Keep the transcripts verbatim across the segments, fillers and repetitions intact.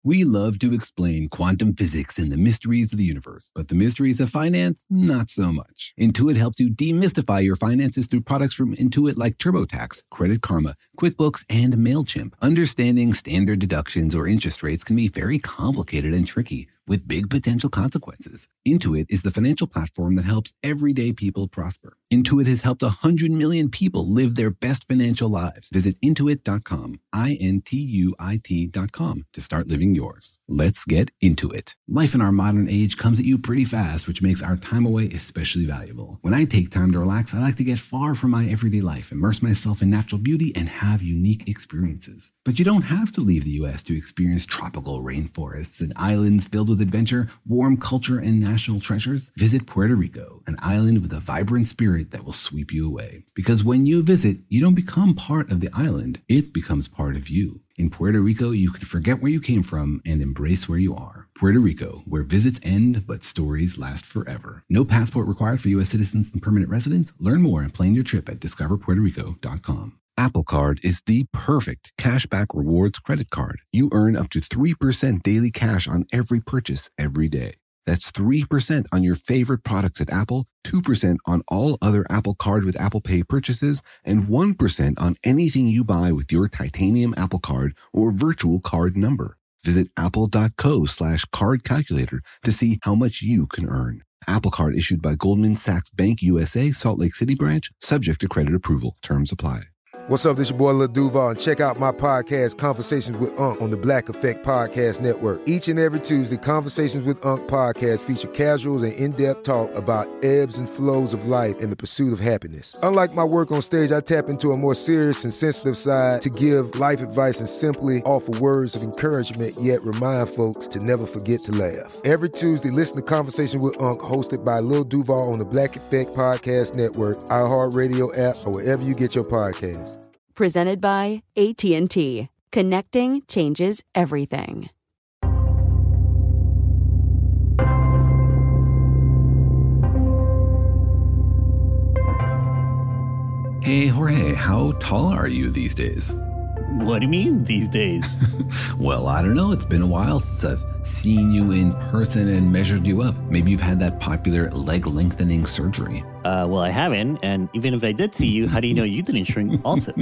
We love to explain quantum physics and the mysteries of the universe, but the mysteries of finance, not so much. Intuit helps you demystify your finances through products from Intuit like TurboTax, Credit Karma, QuickBooks, and MailChimp. Understanding standard deductions or interest rates can be very complicated and tricky, with big potential consequences. Intuit is the financial platform that helps everyday people prosper. Intuit has helped one hundred million people live their best financial lives. Visit intuit dot com, I N T U I T dot com, to start living yours. Let's get into it. Life in our modern age comes at you pretty fast, which makes our time away especially valuable. When I take time to relax, I like to get far from my everyday life, immerse myself in natural beauty, and have unique experiences. But you don't have to leave the U S to experience tropical rainforests and islands filled with adventure, warm culture, and national treasures. Visit Puerto Rico, an island with a vibrant spirit that will sweep you away. Because when you visit, you don't become part of the island, it becomes part of you. In Puerto Rico, you can forget where you came from and embrace where you are. Puerto Rico, where visits end, but stories last forever. No passport required for U S citizens and permanent residents. Learn more and plan your trip at discover puerto rico dot com. Apple Card is the perfect cashback rewards credit card. You earn up to three percent daily cash on every purchase every day. That's three percent on your favorite products at Apple, two percent on all other Apple Card with Apple Pay purchases, and one percent on anything you buy with your titanium Apple Card or virtual card number. Visit apple.co slash card calculator to see how much you can earn. Apple Card issued by Goldman Sachs Bank U S A, Salt Lake City branch, subject to credit approval. Terms apply. What's up, this your boy Lil Duval, and check out my podcast, Conversations with Unc, on the Black Effect Podcast Network. Each and every Tuesday, Conversations with Unc podcast feature casuals and in-depth talk about ebbs and flows of life and the pursuit of happiness. Unlike my work on stage, I tap into a more serious and sensitive side to give life advice and simply offer words of encouragement, yet remind folks to never forget to laugh. Every Tuesday, listen to Conversation with Unc, hosted by Lil Duval on the Black Effect Podcast Network, iHeartRadio app, or wherever you get your podcasts. Presented by A T and T. Connecting changes everything. Hey, Jorge, how tall are you these days? What do you mean these days? Well, I don't know. It's been a while since I've seen you in person and measured you up. Maybe you've had that popular leg lengthening surgery. Uh, well, I haven't. And even if I did see you, how do you know you didn't shrink also?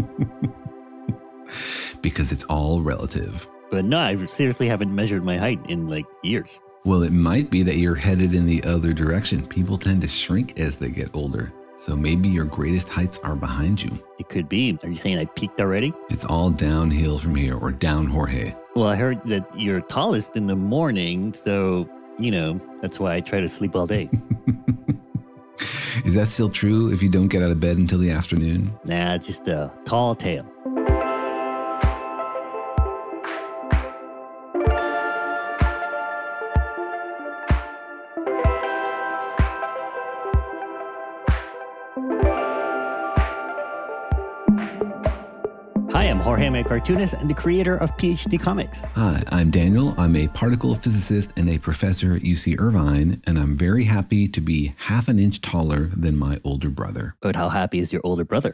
Because it's all relative. But no, I seriously haven't measured my height in like years. Well, it might be that you're headed in the other direction. People tend to shrink as they get older. So maybe your greatest heights are behind you. It could be. Are you saying I peaked already? It's all downhill from here, or down, Jorge. Well, I heard that you're tallest in the morning, so, you know, that's why I try to sleep all day. Is that still true if you don't get out of bed until the afternoon? Nah, it's just a tall tale. Hi, I'm Jorge, I'm a cartoonist and the creator of P H D Comics. Hi, I'm Daniel. I'm a particle physicist and a professor at U C Irvine, and I'm very happy to be half an inch taller than my older brother. But how happy is your older brother?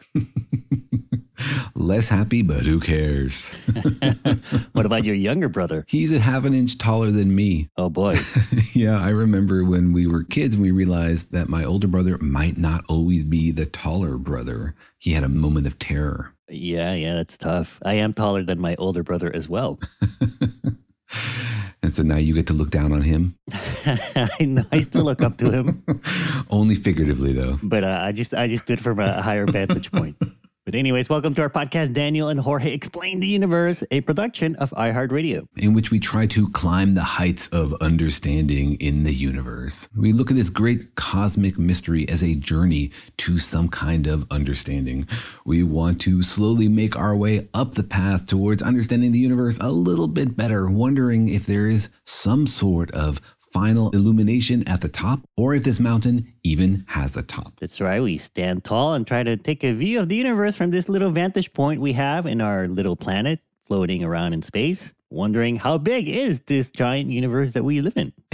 Less happy, but who cares? What about your younger brother? He's a half an inch taller than me. Oh, boy. Yeah, I remember when we were kids and we realized that my older brother might not always be the taller brother. He had a moment of terror. Yeah, yeah, that's tough. I am taller than my older brother as well. And so now you get to look down on him? I know, I still look up to him. Only figuratively, though. But uh, I just I just do it from a higher vantage point. But anyways, welcome to our podcast, Daniel and Jorge Explain the Universe, a production of iHeartRadio, in which we try to climb the heights of understanding in the universe. We look at this great cosmic mystery as a journey to some kind of understanding. We want to slowly make our way up the path towards understanding the universe a little bit better, wondering if there is some sort of final illumination at the top, or if this mountain even has a top. That's right. We stand tall and try to take a view of the universe from this little vantage point we have in our little planet floating around in space, wondering how big is this giant universe that we live in.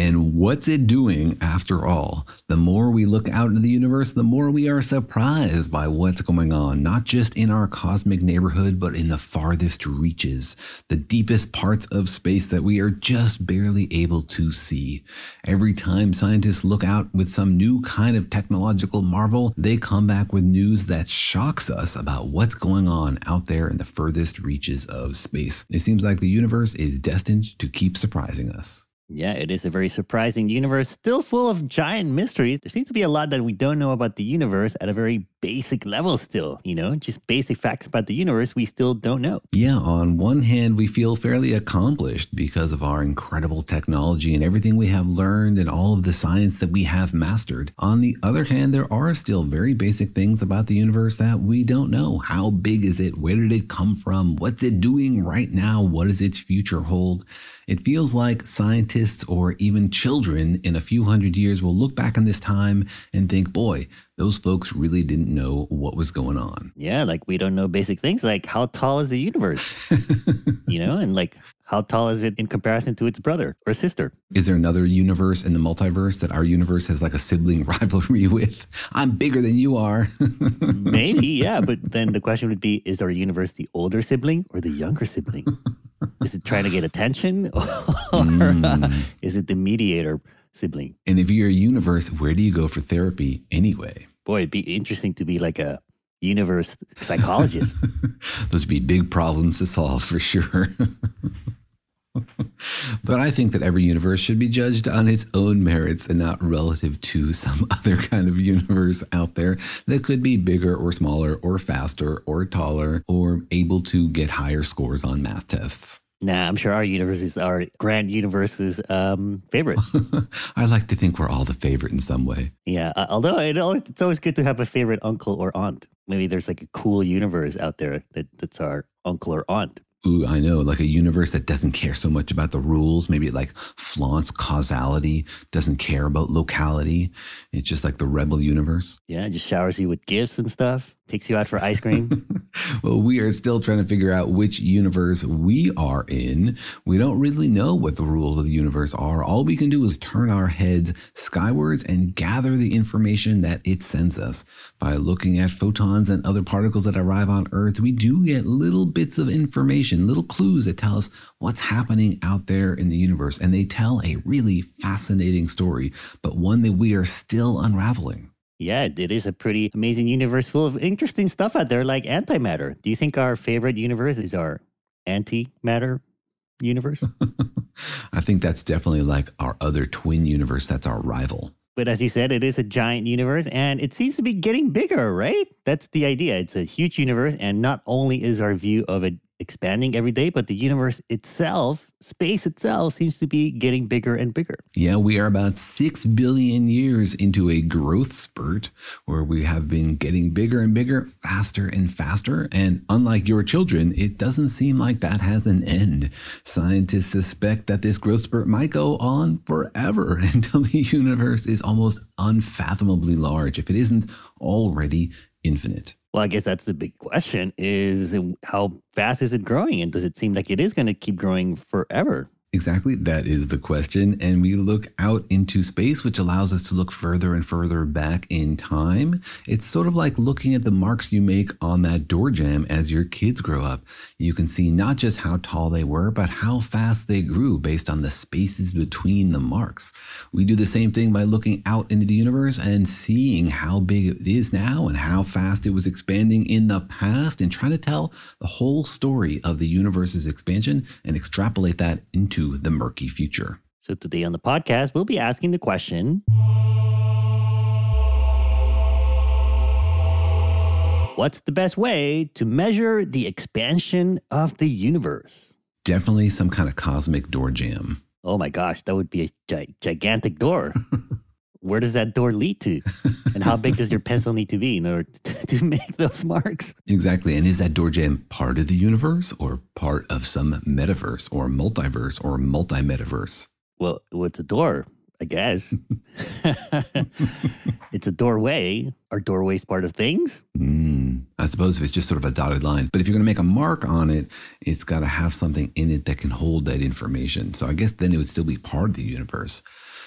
And what's it doing after all? The more we look out into the universe, the more we are surprised by what's going on, not just in our cosmic neighborhood, but in the farthest reaches, the deepest parts of space that we are just barely able to see. Every time scientists look out with some new kind of technological marvel, they come back with news that shocks us about what's going on out there in the furthest reaches of space. It seems like the universe is destined to keep surprising us. Yeah, it is a very surprising universe, still full of giant mysteries. There seems to be a lot that we don't know about the universe at a very basic level still, you know, just basic facts about the universe we still don't know. Yeah, on one hand, we feel fairly accomplished because of our incredible technology and everything we have learned and all of the science that we have mastered. On the other hand, there are still very basic things about the universe that we don't know. How big is it? Where did it come from? What's it doing right now? What does its future hold? It feels like scientists or even children in a few hundred years will look back on this time and think, boy, those folks really didn't know what was going on. Yeah, like we don't know basic things like how tall is the universe, you know, and like how tall is it in comparison to its brother or sister? Is there another universe in the multiverse that our universe has like a sibling rivalry with? I'm bigger than you are. Maybe, yeah. But then the question would be, is our universe the older sibling or the younger sibling? Is it trying to get attention or mm. is it the mediator sibling? And if you're a universe, where do you go for therapy anyway? Boy, it'd be interesting to be like a universe psychologist. Those would be big problems to solve for sure. But I think that every universe should be judged on its own merits and not relative to some other kind of universe out there that could be bigger or smaller or faster or taller or able to get higher scores on math tests. Nah, I'm sure our universe is our grand universe's um, favorite. I like to think we're all the favorite in some way. Yeah, uh, although it always, it's always good to have a favorite uncle or aunt. Maybe there's like a cool universe out there that, that's our uncle or aunt. Ooh, I know, like a universe that doesn't care so much about the rules. Maybe it like flaunts causality, doesn't care about locality. It's just like the rebel universe. Yeah, just showers you with gifts and stuff, takes you out for ice cream. Well, we are still trying to figure out which universe we are in. We don't really know what the rules of the universe are. All we can do is turn our heads skywards and gather the information that it sends us. By looking at photons and other particles that arrive on Earth, we do get little bits of information, little clues that tell us what's happening out there in the universe. And they tell a really fascinating story, but one that we are still unraveling. Yeah, it is a pretty amazing universe full of interesting stuff out there like antimatter. Do you think our favorite universe is our antimatter universe? I think that's definitely like our other twin universe. That's our rival. But as you said, it is a giant universe and it seems to be getting bigger, right? That's the idea. It's a huge universe. And not only is our view of it expanding every day, but the universe itself, space itself, seems to be getting bigger and bigger. Yeah, we are about six billion years into a growth spurt where we have been getting bigger and bigger, faster and faster. And unlike your children, it doesn't seem like that has an end. Scientists suspect that this growth spurt might go on forever until the universe is almost unfathomably large, if it isn't already infinite. Well, I guess that's the big question is how fast is it growing? And does it seem like it is going to keep growing forever? Exactly. That is the question. And we look out into space, which allows us to look further and further back in time. It's sort of like looking at the marks you make on that door jamb as your kids grow up. You can see not just how tall they were, but how fast they grew based on the spaces between the marks. We do the same thing by looking out into the universe and seeing how big it is now and how fast it was expanding in the past and trying to tell the whole story of the universe's expansion and extrapolate that into the murky future. So today on the podcast, we'll be asking the question, what's the best way to measure the expansion of the universe? Definitely some kind of cosmic door jamb. Oh my gosh, that would be a gi- gigantic door. Where does that door lead to? And how big does your pencil need to be in order to, to make those marks? Exactly. And is that door jamb part of the universe or part of some metaverse or multiverse or multi-metaverse? Well, it's a door, I guess. It's a doorway. Are doorways part of things? Mm, I suppose if it's just sort of a dotted line. But if you're going to make a mark on it, it's got to have something in it that can hold that information. So I guess then it would still be part of the universe.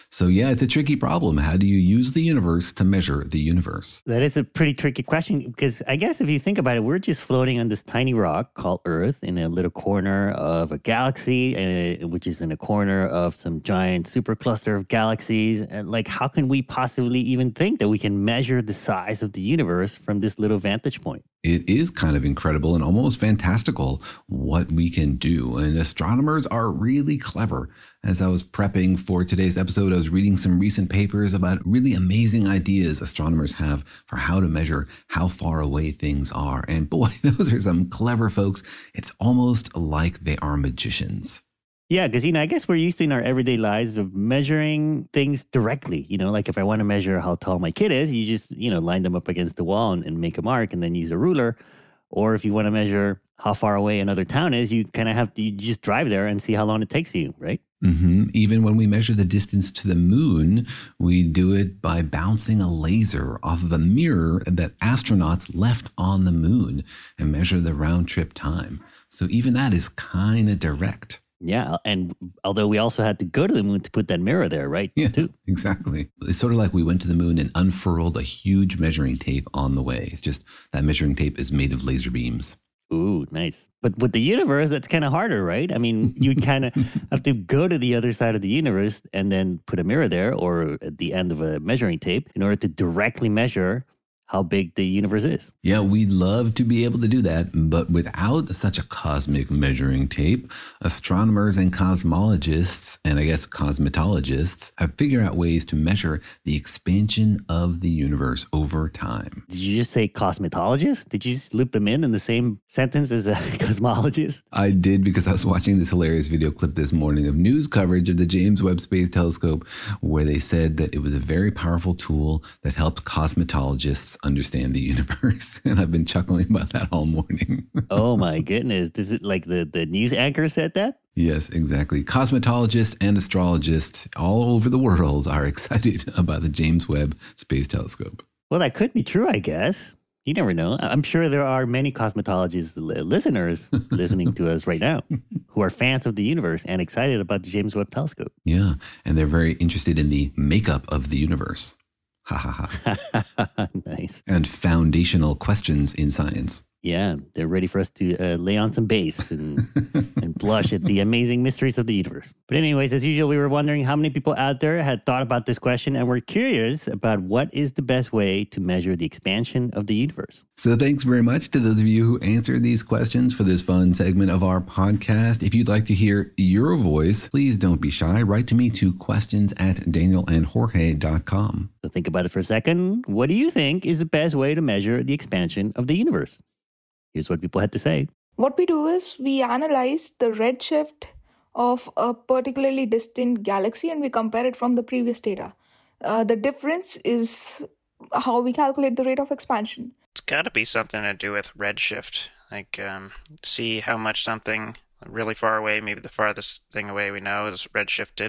So yeah, it's a tricky problem. How do you use the universe to measure the universe? That is a pretty tricky question because I guess if you think about it, we're just floating on this tiny rock called Earth in a little corner of a galaxy, uh, which is in a corner of some giant supercluster of galaxies. And like, how can we possibly even think that we can measure the size of the universe from this little vantage point? It is kind of incredible and almost fantastical what we can do. And astronomers are really clever. As I was prepping for today's episode, I was reading some recent papers about really amazing ideas astronomers have for how to measure how far away things are. And boy, those are some clever folks. It's almost like they are magicians. Yeah, because, you know, I guess we're used to in our everyday lives of measuring things directly. You know, like if I want to measure how tall my kid is, you just, you know, line them up against the wall and, and make a mark and then use a ruler. Or if you want to measure how far away another town is, you kind of have to you just drive there and see how long it takes you, right? Mm-hmm. Even when we measure the distance to the moon, we do it by bouncing a laser off of a mirror that astronauts left on the moon and measure the round trip time. So even that is kind of direct. Yeah, and although we also had to go to the moon to put that mirror there, right? Yeah, too. Exactly. It's sort of like we went to the moon and unfurled a huge measuring tape on the way. It's just that measuring tape is made of laser beams. Ooh, nice. But with the universe, that's kind of harder, right? I mean, you kind of have to go to the other side of the universe and then put a mirror there or at the end of a measuring tape in order to directly measure how big the universe is. Yeah, we'd love to be able to do that, but without such a cosmic measuring tape, astronomers and cosmologists, and I guess cosmetologists, have figured out ways to measure the expansion of the universe over time. Did you just say cosmetologist? Did you just loop them in in the same sentence as a cosmologist? I did, because I was watching this hilarious video clip this morning of news coverage of the James Webb Space Telescope, where they said that it was a very powerful tool that helped cosmetologists understand the universe. And I've been chuckling about that all morning. Oh my goodness. Is it like the, the news anchor said that? Yes, exactly. Cosmetologists and astrologists all over the world are excited about the James Webb Space Telescope. Well, that could be true, I guess. You never know. I'm sure there are many cosmetologist li- listeners listening to us right now who are fans of the universe and excited about the James Webb Telescope. Yeah, and they're very interested in the makeup of the universe. Ha ha ha. Nice. And foundational questions in science. Yeah, they're ready for us to uh, lay on some bass and, and blush at the amazing mysteries of the universe. But anyways, as usual, we were wondering how many people out there had thought about this question and were curious about what is the best way to measure the expansion of the universe. So thanks very much to those of you who answered these questions for this fun segment of our podcast. If you'd like to hear your voice, please don't be shy. Write to me to questions at daniel and jorge dot com. So think about it for a second. What do you think is the best way to measure the expansion of the universe? Here's what people had to say. What we do is we analyze the redshift of a particularly distant galaxy and we compare it from the previous data. Uh, the difference is how we calculate the rate of expansion. It's got to be something to do with redshift. Like, um, see how much something really far away, maybe the farthest thing away we know is redshifted,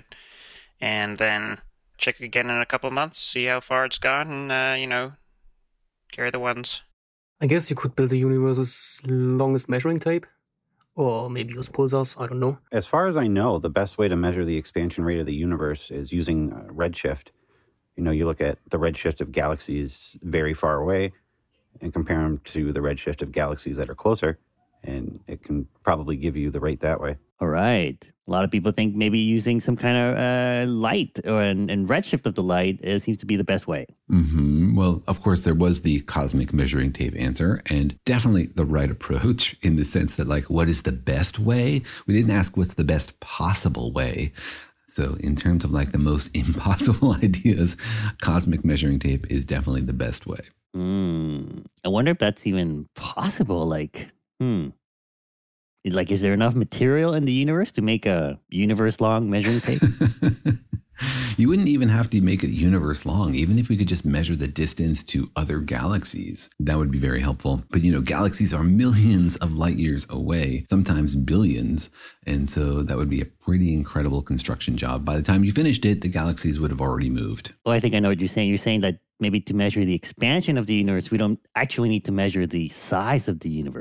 and then check again in a couple of months, see how far it's gone, and, uh, you know, carry the ones. I guess you could build the universe's longest measuring tape, or maybe use pulsars, I don't know. As far as I know, the best way to measure the expansion rate of the universe is using uh, redshift. You know, you look at the redshift of galaxies very far away and compare them to the redshift of galaxies that are closer, and it can probably give you the rate that way. All right. A lot of people think maybe using some kind of uh, light or and, and redshift of the light uh, seems to be the best way. Mm-hmm. Well, of course, there was the cosmic measuring tape answer, and definitely the right approach in the sense that, like, what is the best way? We didn't ask what's the best possible way. So in terms of like the most impossible ideas, cosmic measuring tape is definitely the best way. Mm. I wonder if that's even possible. Like, hmm. Like, is there enough material in the universe to make a universe-long measuring tape? You wouldn't even have to make it universe long. Even if we could just measure the distance to other galaxies, that would be very helpful. But, you know, galaxies are millions of light years away, sometimes billions. And so that would be a pretty incredible construction job. By the time you finished it, the galaxies would have already moved. Oh, I think I know what you're saying. You're saying that maybe to measure the expansion of the universe, we don't actually need to measure the size of the universe.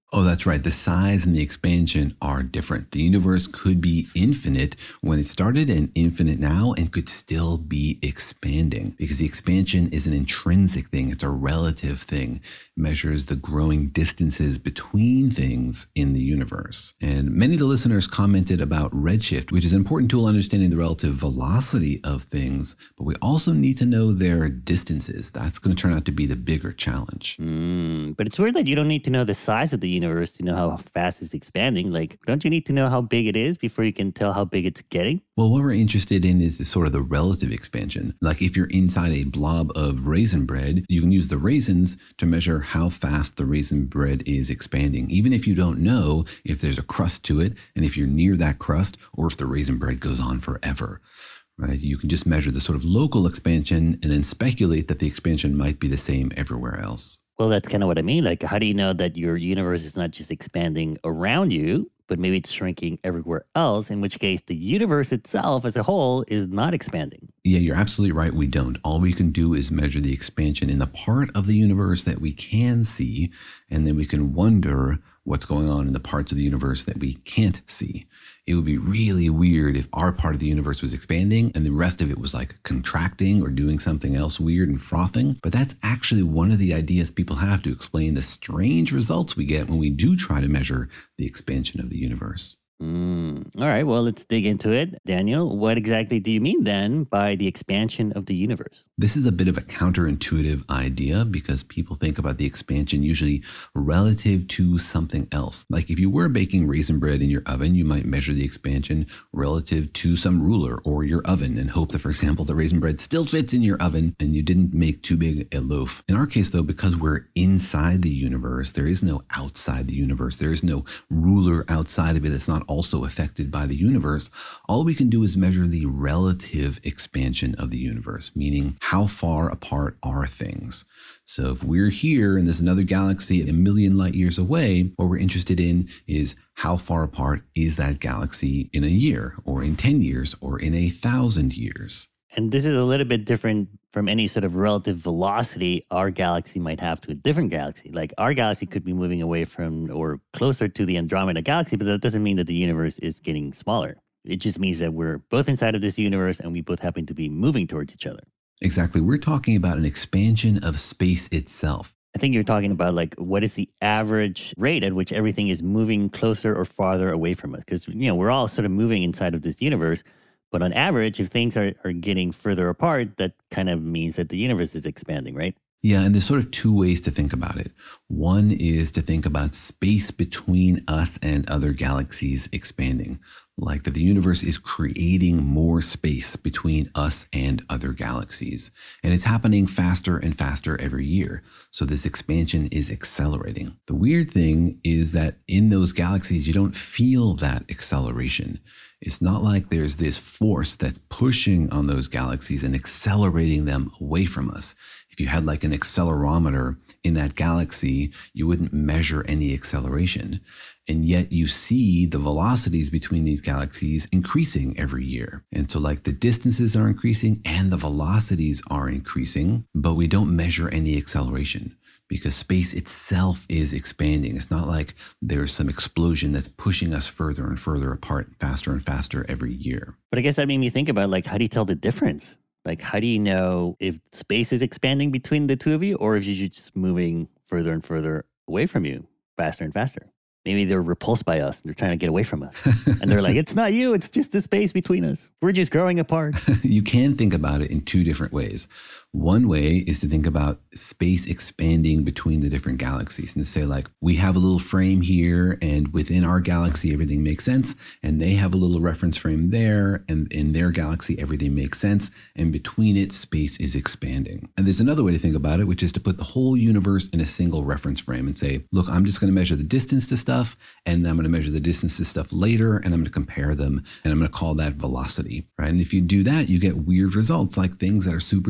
Oh, that's right. The size and the expansion are different. The universe could be infinite when it started and infinite now and could still be expanding because the expansion is an intrinsic thing. It's a relative thing. It measures the growing distances between things in the universe. And many of the listeners commented about redshift, which is an important tool understanding the relative velocity of things, but we also need to know their distances. That's going to turn out to be the bigger challenge. Mm, but it's weird that you don't need to know the size of the universe to know how fast it's expanding. Like, don't you need to know how big it is before you can tell how big it's getting? Well, what we're interested in is, is sort of the relative expansion. Like if you're inside a blob of raisin bread, you can use the raisins to measure how fast the raisin bread is expanding, even if you don't know if there's a crust to it and if you're near that crust or if the raisin bread goes on forever. Right? You can just measure the sort of local expansion and then speculate that the expansion might be the same everywhere else. Well, that's kind of what I mean. Like, how do you know that your universe is not just expanding around you, but maybe it's shrinking everywhere else, in which case the universe itself as a whole is not expanding? Yeah, you're absolutely right. We don't. All we can do is measure the expansion in the part of the universe that we can see, and then we can wonder what's going on in the parts of the universe that we can't see. It would be really weird if our part of the universe was expanding and the rest of it was like contracting or doing something else weird and frothing. But that's actually one of the ideas people have to explain the strange results we get when we do try to measure the expansion of the universe. Mm. All right, well, let's dig into it. Daniel, what exactly do you mean then by the expansion of the universe? This is a bit of a counterintuitive idea because people think about the expansion usually relative to something else. Like if you were baking raisin bread in your oven, you might measure the expansion relative to some ruler or your oven and hope that, for example, the raisin bread still fits in your oven and you didn't make too big a loaf. In our case, though, because we're inside the universe, there is no outside the universe. There is no ruler outside of it that's not also affected by the universe. All we can do is measure the relative expansion of the universe, meaning how far apart are things. So if we're here and there's another galaxy a million light years away, what we're interested in is how far apart is that galaxy in a year or in ten years or in a thousand years. And this is a little bit different from any sort of relative velocity our galaxy might have to a different galaxy. Like our galaxy could be moving away from or closer to the Andromeda galaxy, but that doesn't mean that the universe is getting smaller. It just means that we're both inside of this universe and we both happen to be moving towards each other. Exactly. We're talking about an expansion of space itself. I think you're talking about like what is the average rate at which everything is moving closer or farther away from us? Because, you know, we're all sort of moving inside of this universe. But on average, if things are, are getting further apart, that kind of means that the universe is expanding, right? Yeah, and there's sort of two ways to think about it. One is to think about space between us and other galaxies expanding, like that the universe is creating more space between us and other galaxies. And it's happening faster and faster every year. So this expansion is accelerating. The weird thing is that in those galaxies, you don't feel that acceleration. It's not like there's this force that's pushing on those galaxies and accelerating them away from us. If you had like an accelerometer in that galaxy, you wouldn't measure any acceleration. And yet you see the velocities between these galaxies increasing every year. And so like the distances are increasing and the velocities are increasing, but we don't measure any acceleration because space itself is expanding. It's not like there's some explosion that's pushing us further and further apart, faster and faster every year. But I guess that made me think about like, how do you tell the difference? Like, how do you know if space is expanding between the two of you or if you're just moving further and further away from you, faster and faster? Maybe they're repulsed by us and they're trying to get away from us. And they're like, it's not you, it's just the space between us. We're just growing apart. You can think about it in two different ways. One way is to think about space expanding between the different galaxies and to say like, we have a little frame here and within our galaxy, everything makes sense. And they have a little reference frame there and in their galaxy, everything makes sense. And between it, space is expanding. And there's another way to think about it, which is to put the whole universe in a single reference frame and say, look, I'm just going to measure the distance to stuff and I'm going to measure the distance to stuff later and I'm going to compare them and I'm going to call that velocity, right? And if you do that, you get weird results like things that are super duper far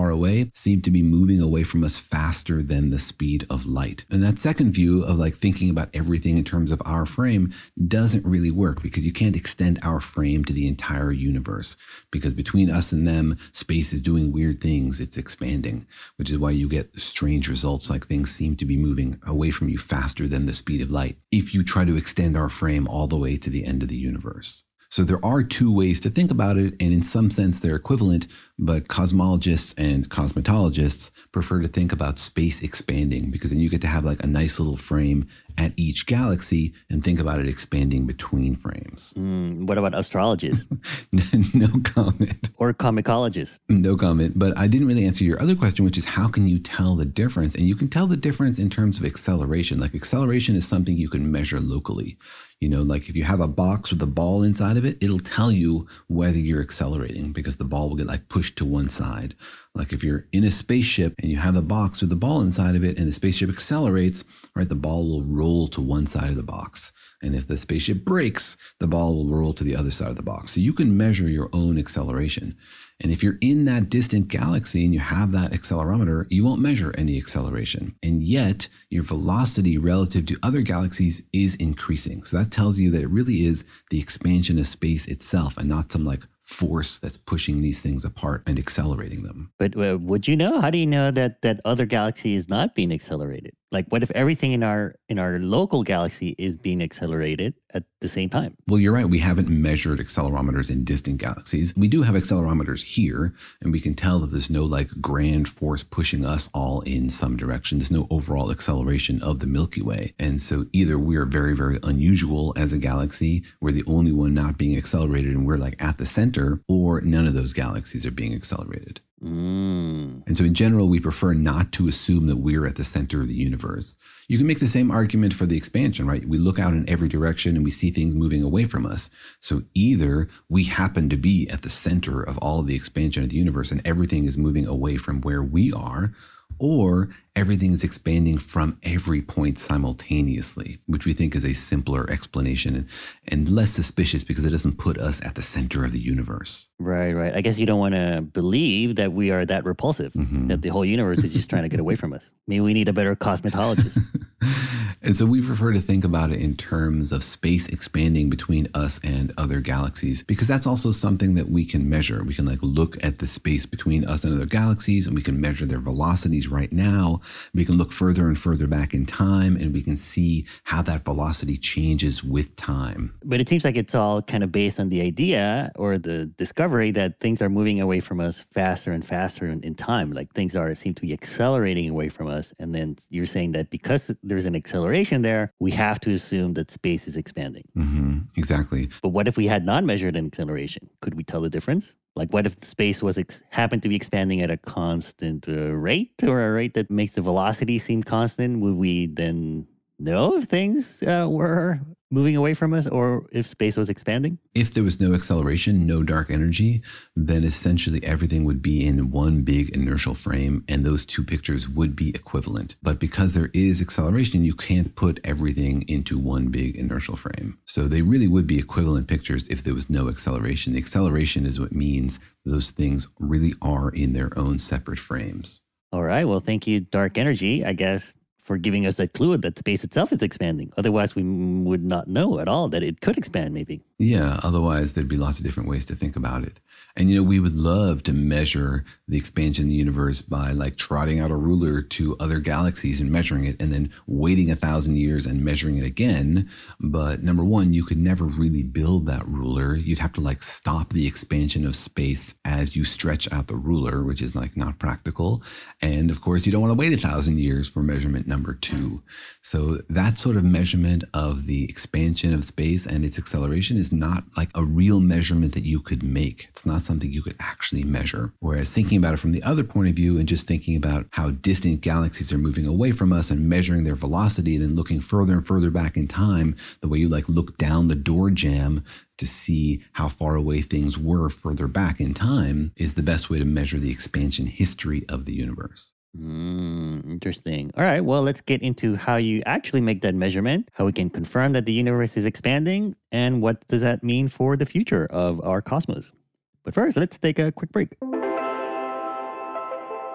far away seem to be moving away from us faster than the speed of light. And that second view of like thinking about everything in terms of our frame doesn't really work, because you can't extend our frame to the entire universe, because between us and them, space is doing weird things. It's expanding, which is why you get strange results, like things seem to be moving away from you faster than the speed of light if you try to extend our frame all the way to the end of the universe. So there are two ways to think about it, and in some sense they're equivalent, but cosmologists and cosmetologists prefer to think about space expanding, because then you get to have like a nice little frame at each galaxy and think about it expanding between frames. Mm, what about astrologists? No comment. Or comicologists? No comment. But I didn't really answer your other question, which is how can you tell the difference? And you can tell the difference in terms of acceleration. Like acceleration is something you can measure locally. You know, like if you have a box with a ball inside of it, it'll tell you whether you're accelerating, because the ball will get like pushed to one side. Like if you're in a spaceship and you have a box with the ball inside of it and the spaceship accelerates, right, the ball will roll to one side of the box. And if the spaceship breaks, the ball will roll to the other side of the box. So you can measure your own acceleration. And if you're in that distant galaxy and you have that accelerometer, you won't measure any acceleration. And yet your velocity relative to other galaxies is increasing. So that tells you that it really is the expansion of space itself and not some like force that's pushing these things apart and accelerating them. But uh, would you know? How do you know that that other galaxy is not being accelerated? Like, what if everything in our in our local galaxy is being accelerated at the same time? Well, you're right. We haven't measured accelerometers in distant galaxies. We do have accelerometers here, and we can tell that there's no like grand force pushing us all in some direction. There's no overall acceleration of the Milky Way. And so either we are very, very unusual as a galaxy, we're the only one not being accelerated and we're like at the center, or none of those galaxies are being accelerated. Mm. And so in general, we prefer not to assume that we're at the center of the universe. You can make the same argument for the expansion, right? We look out in every direction and we see things moving away from us. So either we happen to be at the center of all of the expansion of the universe and everything is moving away from where we are, or everything is expanding from every point simultaneously, which we think is a simpler explanation and, and less suspicious because it doesn't put us at the center of the universe. Right, right. I guess you don't want to believe that we are that repulsive, mm-hmm. that the whole universe is just trying to get away from us. Maybe we need a better cosmetologist. And so we prefer to think about it in terms of space expanding between us and other galaxies, because that's also something that we can measure. We can like look at the space between us and other galaxies, and we can measure their velocities right now. We can look further and further back in time, and we can see how that velocity changes with time. But it seems like it's all kind of based on the idea or the discovery that things are moving away from us faster and faster in, in time. Like things are seem to be accelerating away from us. And then you're saying that because there's an acceleration there, we have to assume that space is expanding. Mm-hmm. Exactly. But what if we had not measured an acceleration? Could we tell the difference? Like, what if space was ex- happened to be expanding at a constant uh, rate, or a rate that makes the velocity seem constant? Would we then know if things uh, were moving away from us, or if space was expanding? If there was no acceleration, no dark energy, then essentially everything would be in one big inertial frame, and those two pictures would be equivalent. But because there is acceleration, you can't put everything into one big inertial frame. So they really would be equivalent pictures if there was no acceleration. The acceleration is what means those things really are in their own separate frames. All right. Well, thank you, dark energy, I guess, for giving us that clue that space itself is expanding. Otherwise, we m- would not know at all that it could expand, maybe. Yeah, otherwise there'd be lots of different ways to think about it. And, you know, we would love to measure the expansion of the universe by like trotting out a ruler to other galaxies and measuring it, and then waiting a thousand years and measuring it again. But number one, you could never really build that ruler. You'd have to like stop the expansion of space as you stretch out the ruler, which is like not practical. And of course, you don't want to wait a thousand years for measurement number two. So that sort of measurement of the expansion of space and its acceleration is not like a real measurement that you could make. It's not something you could actually measure. Whereas thinking about it from the other point of view and just thinking about how distant galaxies are moving away from us and measuring their velocity, and then looking further and further back in time, the way you like look down the door jamb to see how far away things were further back in time, is the best way to measure the expansion history of the universe. Mm, interesting. All right. Well, let's get into how you actually make that measurement, how we can confirm that the universe is expanding, and what does that mean for the future of our cosmos. But first, let's take a quick break.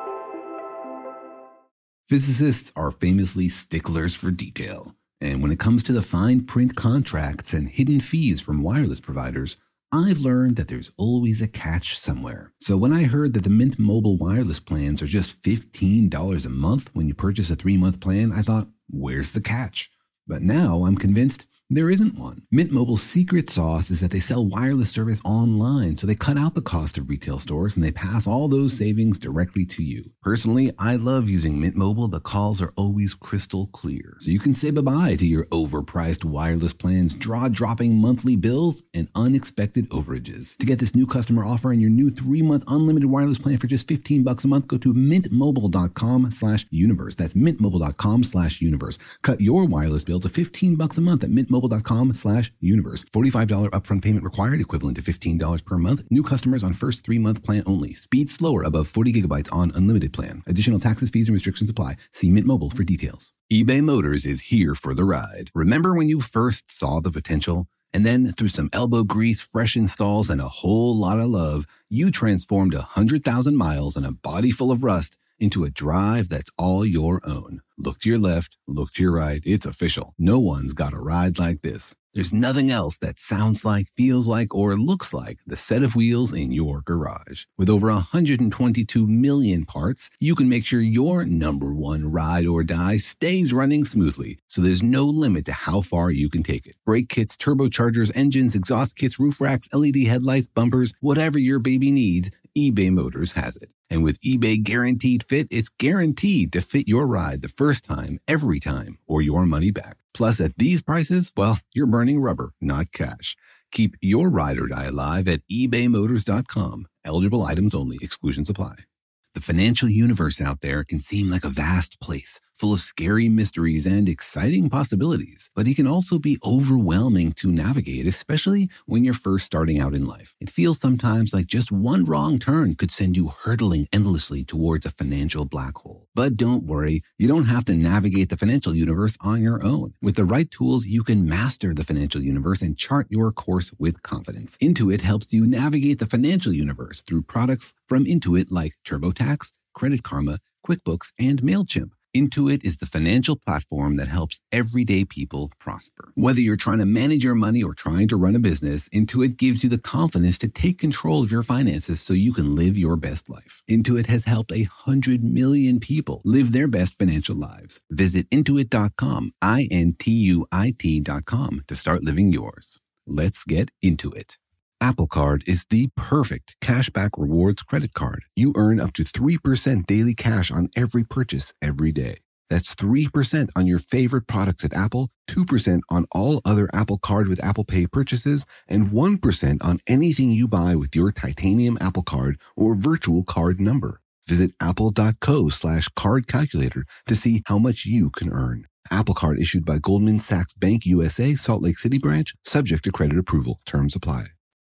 Physicists are famously sticklers for detail. And when it comes to the fine print contracts and hidden fees from wireless providers, I've learned that there's always a catch somewhere. So when I heard that the Mint Mobile wireless plans are just fifteen dollars a month when you purchase a three-month plan, I thought, where's the catch? But now I'm convinced there isn't one. Mint Mobile's secret sauce is that they sell wireless service online, so they cut out the cost of retail stores and they pass all those savings directly to you. Personally, I love using Mint Mobile. The calls are always crystal clear, so you can say bye-bye to your overpriced wireless plans, jaw-dropping monthly bills, and unexpected overages. To get this new customer offer and your new three-month unlimited wireless plan for just fifteen bucks a month, go to mintmobile.com slash universe. That's mintmobile.com slash universe. Cut your wireless bill to fifteen bucks a month at mintmobile.com slash universe. forty-five dollars upfront payment required, equivalent to fifteen dollars per month. New customers on first three-month plan only. Speed slower above forty gigabytes on unlimited plan. Additional taxes, fees, and restrictions apply. See Mint Mobile for details. eBay Motors is here for the ride. Remember when you first saw the potential? And then through some elbow grease, fresh installs, and a whole lot of love, you transformed one hundred thousand miles and a body full of rust into a drive that's all your own. Look to your left, look to your right. It's official. No one's got a ride like this. There's nothing else that sounds like, feels like, or looks like the set of wheels in your garage. With over one hundred twenty-two million parts, you can make sure your number one ride or die stays running smoothly, so there's no limit to how far you can take it. Brake kits, turbochargers, engines, exhaust kits, roof racks, L E D headlights, bumpers, whatever your baby needs, eBay Motors has it. And with eBay Guaranteed Fit, it's guaranteed to fit your ride the first time, every time, or your money back. Plus, at these prices, well, you're burning rubber, not cash. Keep your ride or die alive at ebay motors dot com. Eligible items only. Exclusions apply. The financial universe out there can seem like a vast place, full of scary mysteries and exciting possibilities, but it can also be overwhelming to navigate, especially when you're first starting out in life. It feels sometimes like just one wrong turn could send you hurtling endlessly towards a financial black hole. But don't worry, you don't have to navigate the financial universe on your own. With the right tools, you can master the financial universe and chart your course with confidence. Intuit helps you navigate the financial universe through products from Intuit like TurboTax, Credit Karma, QuickBooks, and MailChimp. Intuit is the financial platform that helps everyday people prosper. Whether you're trying to manage your money or trying to run a business, Intuit gives you the confidence to take control of your finances so you can live your best life. Intuit has helped a hundred million people live their best financial lives. Visit intuit dot com, I N T U I T dot com to start living yours. Let's get into it. Apple Card is the perfect cashback rewards credit card. You earn up to three percent daily cash on every purchase every day. That's three percent on your favorite products at Apple, two percent on all other Apple Card with Apple Pay purchases, and one percent on anything you buy with your titanium Apple Card or virtual card number. Visit apple.co slash card calculator to see how much you can earn. Apple Card issued by Goldman Sachs Bank U S A, Salt Lake City branch, subject to credit approval. Terms apply.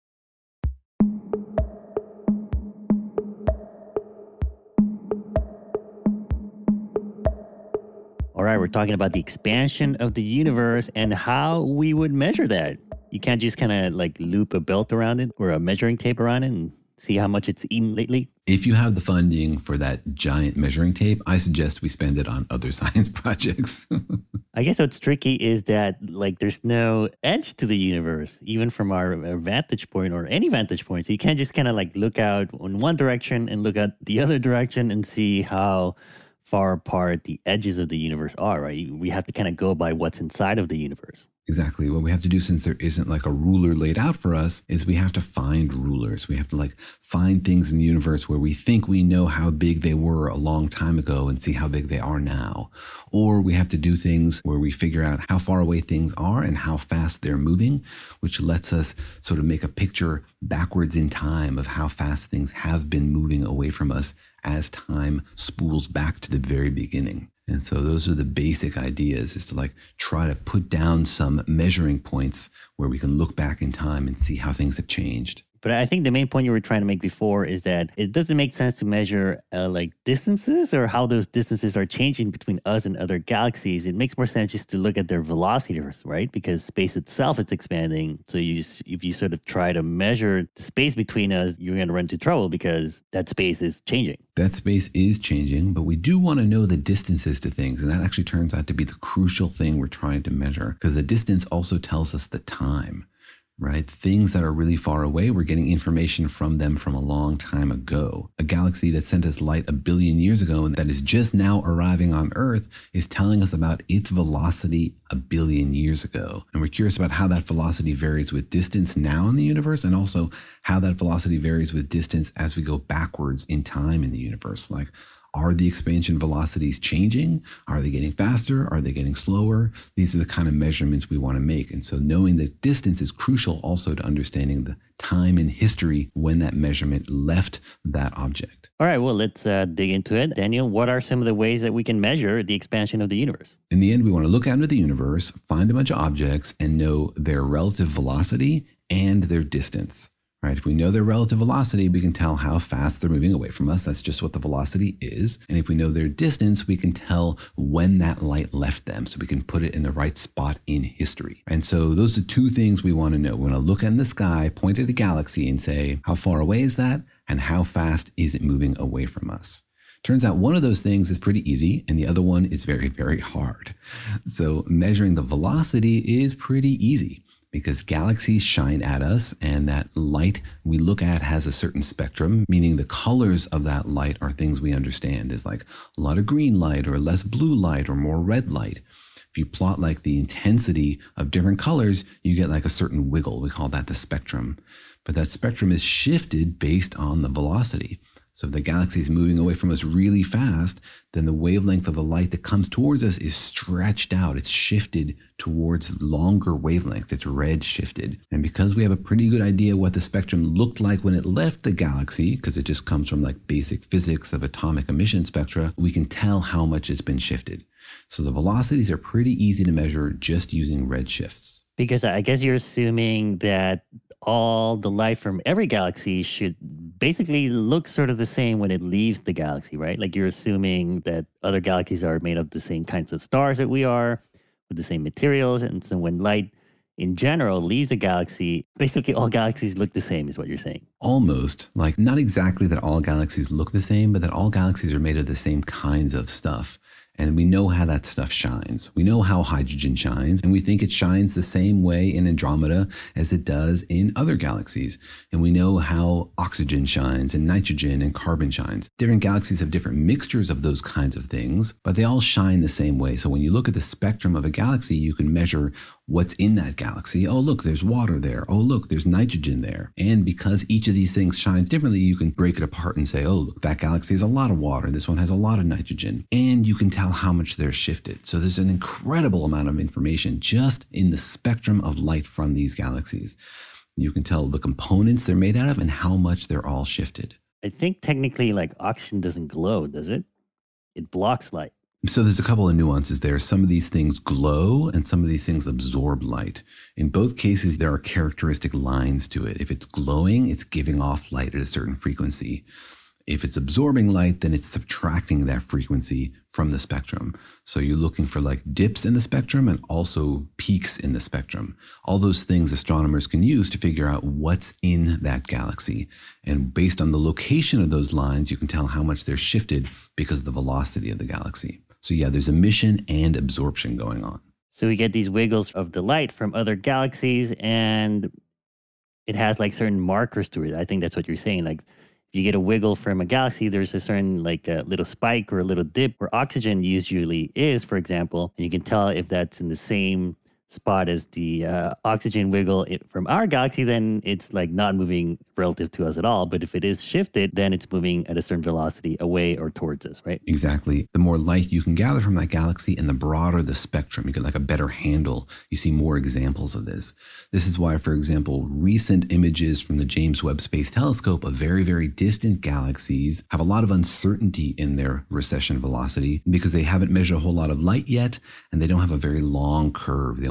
All right, we're talking about the expansion of the universe and how we would measure that. You can't just kind of like loop a belt around it or a measuring tape around it and see how much it's eaten lately. If you have the funding for that giant measuring tape, I suggest we spend it on other science projects. I guess what's tricky is that like there's no edge to the universe, even from our, our vantage point or any vantage point. So you can't just kind of like look out in one direction and look at the other direction and see how far apart the edges of the universe are, right? We have to kind of go by what's inside of the universe. Exactly. What we have to do, since there isn't like a ruler laid out for us, is we have to find rulers. We have to like find things in the universe where we think we know how big they were a long time ago and see how big they are now. Or we have to do things where we figure out how far away things are and how fast they're moving, which lets us sort of make a picture backwards in time of how fast things have been moving away from us as time spools back to the very beginning. And so those are the basic ideas, is to like try to put down some measuring points where we can look back in time and see how things have changed. But I think the main point you were trying to make before is that it doesn't make sense to measure uh, like distances or how those distances are changing between us and other galaxies. It makes more sense just to look at their velocities, right? Because space itself is expanding. So you, if you sort of try to measure the space between us, you're going to run into trouble because that space is changing. That space is changing, but we do want to know the distances to things. And that actually turns out to be the crucial thing we're trying to measure, because the distance also tells us the time, right? Things that are really far away, we're getting information from them from a long time ago. A galaxy that sent us light a billion years ago and that is just now arriving on Earth is telling us about its velocity a billion years ago. And we're curious about how that velocity varies with distance now in the universe, and also how that velocity varies with distance as we go backwards in time in the universe. Like, are the expansion velocities changing? Are they getting faster? Are they getting slower? These are the kind of measurements we want to make. And so knowing that distance is crucial also to understanding the time in history when that measurement left that object. All right, well, let's uh, dig into it. Daniel, what are some of the ways that we can measure the expansion of the universe? In the end, we want to look out into the universe, find a bunch of objects, and know their relative velocity and their distance. Right? If we know their relative velocity, we can tell how fast they're moving away from us. That's just what the velocity is. And if we know their distance, we can tell when that light left them, so we can put it in the right spot in history. And so those are two things we want to know. We want to look in the sky, point at a galaxy and say, how far away is that? And how fast is it moving away from us? Turns out one of those things is pretty easy and the other one is very, very hard. So measuring the velocity is pretty easy, because galaxies shine at us and that light we look at has a certain spectrum, meaning the colors of that light are things we understand. There's like a lot of green light or less blue light or more red light. If you plot like the intensity of different colors, you get like a certain wiggle. We call that the spectrum. But that spectrum is shifted based on the velocity. So if the galaxy is moving away from us really fast, then the wavelength of the light that comes towards us is stretched out. It's shifted towards longer wavelengths. It's red shifted. And because we have a pretty good idea what the spectrum looked like when it left the galaxy, because it just comes from like basic physics of atomic emission spectra, we can tell how much it's been shifted. So the velocities are pretty easy to measure just using redshifts. Because I guess you're assuming that all the light from every galaxy should basically look sort of the same when it leaves the galaxy, right? Like you're assuming that other galaxies are made of the same kinds of stars that we are, with the same materials. And so when light in general leaves a galaxy, basically all galaxies look the same is what you're saying. Almost. Like, not exactly that all galaxies look the same, but that all galaxies are made of the same kinds of stuff. And we know how that stuff shines. We know how hydrogen shines, and we think it shines the same way in Andromeda as it does in other galaxies. And we know how oxygen shines and nitrogen and carbon shines. Different galaxies have different mixtures of those kinds of things, but they all shine the same way. So when you look at the spectrum of a galaxy, you can measure what's in that galaxy. Oh, look, there's water there. Oh, look, there's nitrogen there. And because each of these things shines differently, you can break it apart and say, oh, look, that galaxy has a lot of water. This one has a lot of nitrogen. And you can tell how much they're shifted. So there's an incredible amount of information just in the spectrum of light from these galaxies. You can tell the components they're made out of and how much they're all shifted. I think technically like oxygen doesn't glow, does it? It blocks light. So there's a couple of nuances there. Some of these things glow and some of these things absorb light. In both cases, there are characteristic lines to it. If it's glowing, it's giving off light at a certain frequency. If it's absorbing light, then it's subtracting that frequency from the spectrum. So you're looking for like dips in the spectrum and also peaks in the spectrum. All those things astronomers can use to figure out what's in that galaxy. And based on the location of those lines, you can tell how much they're shifted because of the velocity of the galaxy. So yeah, there's emission and absorption going on. So we get these wiggles of the light from other galaxies, and it has like certain markers to it. I think that's what you're saying. Like if you get a wiggle from a galaxy, there's a certain like a little spike or a little dip where oxygen usually is, for example. And you can tell if that's in the same spot as the uh, oxygen wiggle from our galaxy, then it's like not moving relative to us at all. But if it is shifted, then it's moving at a certain velocity away or towards us, right? Exactly. The more light you can gather from that galaxy and the broader the spectrum, you get like a better handle. You see more examples of this. This is why, for example, recent images from the James Webb Space Telescope of very, very distant galaxies have a lot of uncertainty in their recession velocity because they haven't measured a whole lot of light yet, and they don't have a very long curve. They only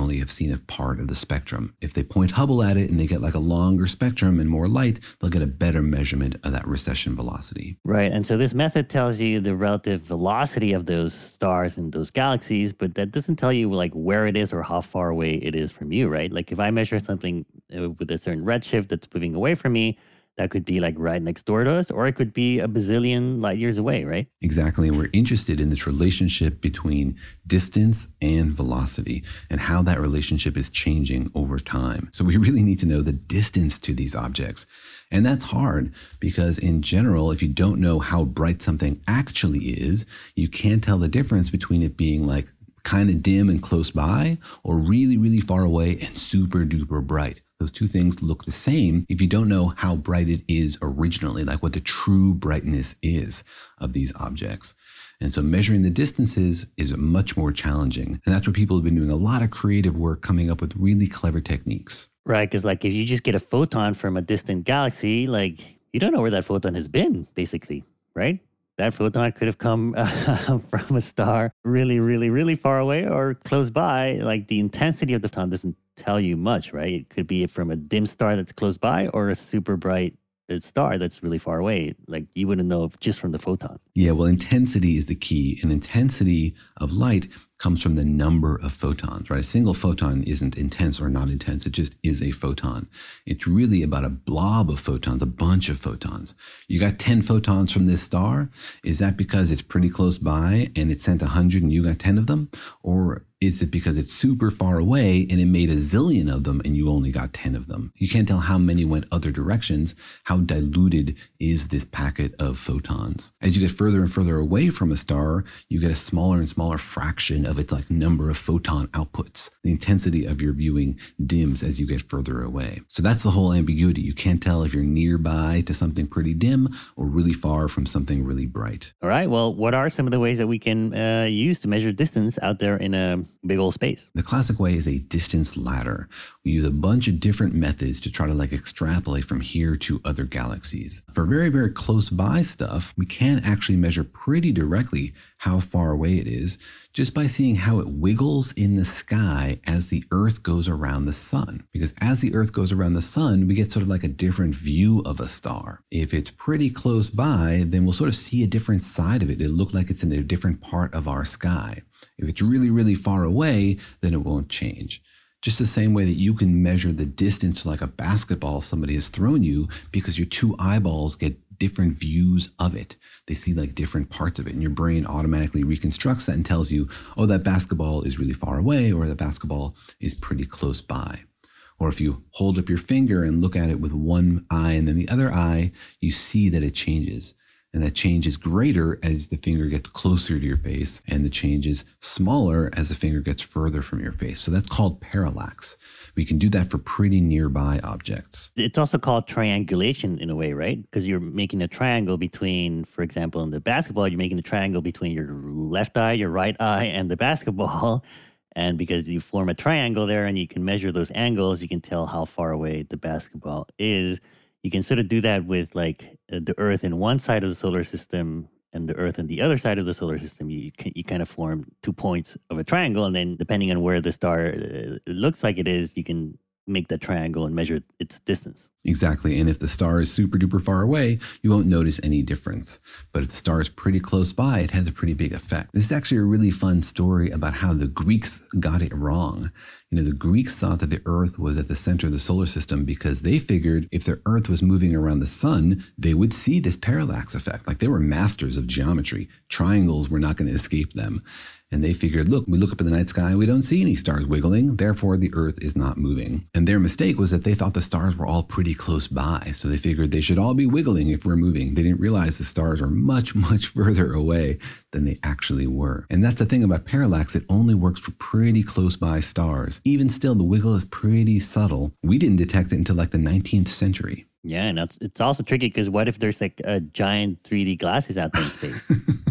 only have seen a part of the spectrum. If they point Hubble at it and they get like a longer spectrum and more light, they'll get a better measurement of that recession velocity. Right. And so this method tells you the relative velocity of those stars and those galaxies, but that doesn't tell you like where it is or how far away it is from you, right? Like if I measure something with a certain redshift that's moving away from me, that could be like right next door to us, or it could be a bazillion light years away, right? Exactly. And we're interested in this relationship between distance and velocity and how that relationship is changing over time. So we really need to know the distance to these objects. And that's hard because in general, if you don't know how bright something actually is, you can't tell the difference between it being like kind of dim and close by or really, really far away and super duper bright. Those two things look the same if you don't know how bright it is originally, like what the true brightness is of these objects. And so measuring the distances is much more challenging. And that's where people have been doing a lot of creative work coming up with really clever techniques. Right, because like if you just get a photon from a distant galaxy, like you don't know where that photon has been, basically, right? That photon could have come uh, from a star really, really, really far away or close by. Like the intensity of the photon doesn't tell you much, right? It could be from a dim star that's close by or a super bright star that's really far away. Like you wouldn't know just from the photon. Yeah, well, intensity is the key. And intensity of light comes from the number of photons, right? A single photon isn't intense or not intense. It just is a photon. It's really about a blob of photons, a bunch of photons. You got ten photons from this star. Is that because it's pretty close by and it sent one hundred and you got ten of them? Or is it because it's super far away and it made a zillion of them and you only got ten of them? You can't tell how many went other directions. How diluted is this packet of photons? As you get further and further away from a star, you get a smaller and smaller fraction of its like number of photon outputs. The intensity of your viewing dims as you get further away. So that's the whole ambiguity. You can't tell if you're nearby to something pretty dim or really far from something really bright. All right. Well, what are some of the ways that we can uh, use to measure distance out there in a big old space? The classic way is a distance ladder. We use a bunch of different methods to try to like extrapolate from here to other galaxies. For very, very close by stuff, we can actually measure pretty directly how far away it is just by seeing how it wiggles in the sky as the Earth goes around the sun. Because as the Earth goes around the sun, we get sort of like a different view of a star. If it's pretty close by, then we'll sort of see a different side of it. It'll look like it's in a different part of our sky. If it's really, really far away, then it won't change. Just the same way that you can measure the distance to like a basketball somebody has thrown you because your two eyeballs get different views of it. They see like different parts of it and your brain automatically reconstructs that and tells you, oh, that basketball is really far away or that basketball is pretty close by. Or if you hold up your finger and look at it with one eye and then the other eye, you see that it changes. And that change is greater as the finger gets closer to your face, and the change is smaller as the finger gets further from your face. So that's called parallax. We can do that for pretty nearby objects. It's also called triangulation in a way, right? Because you're making a triangle between, for example, in the basketball, you're making a triangle between your left eye, your right eye, and the basketball. And because you form a triangle there and you can measure those angles, you can tell how far away the basketball is. You can sort of do that with like the Earth in one side of the solar system and the Earth in the other side of the solar system. You can, you kind of form two points of a triangle, and then depending on where the star uh, looks like it is, you can make that triangle and measure its distance. Exactly. And if the star is super duper far away, you won't notice any difference. But if the star is pretty close by, it has a pretty big effect. This is actually a really fun story about how the Greeks got it wrong. You know, the Greeks thought that the Earth was at the center of the solar system because they figured if the Earth was moving around the sun, they would see this parallax effect. Like they were masters of geometry. Triangles were not going to escape them. And they figured, look, we look up in the night sky and we don't see any stars wiggling. Therefore, the Earth is not moving. And their mistake was that they thought the stars were all pretty close by. So they figured they should all be wiggling if we're moving. They didn't realize the stars are much, much further away than they actually were. And that's the thing about parallax. It only works for pretty close by stars. Even still, the wiggle is pretty subtle. We didn't detect it until like the nineteenth century. Yeah, and it's, it's also tricky because what if there's like a giant three D glasses out there in space?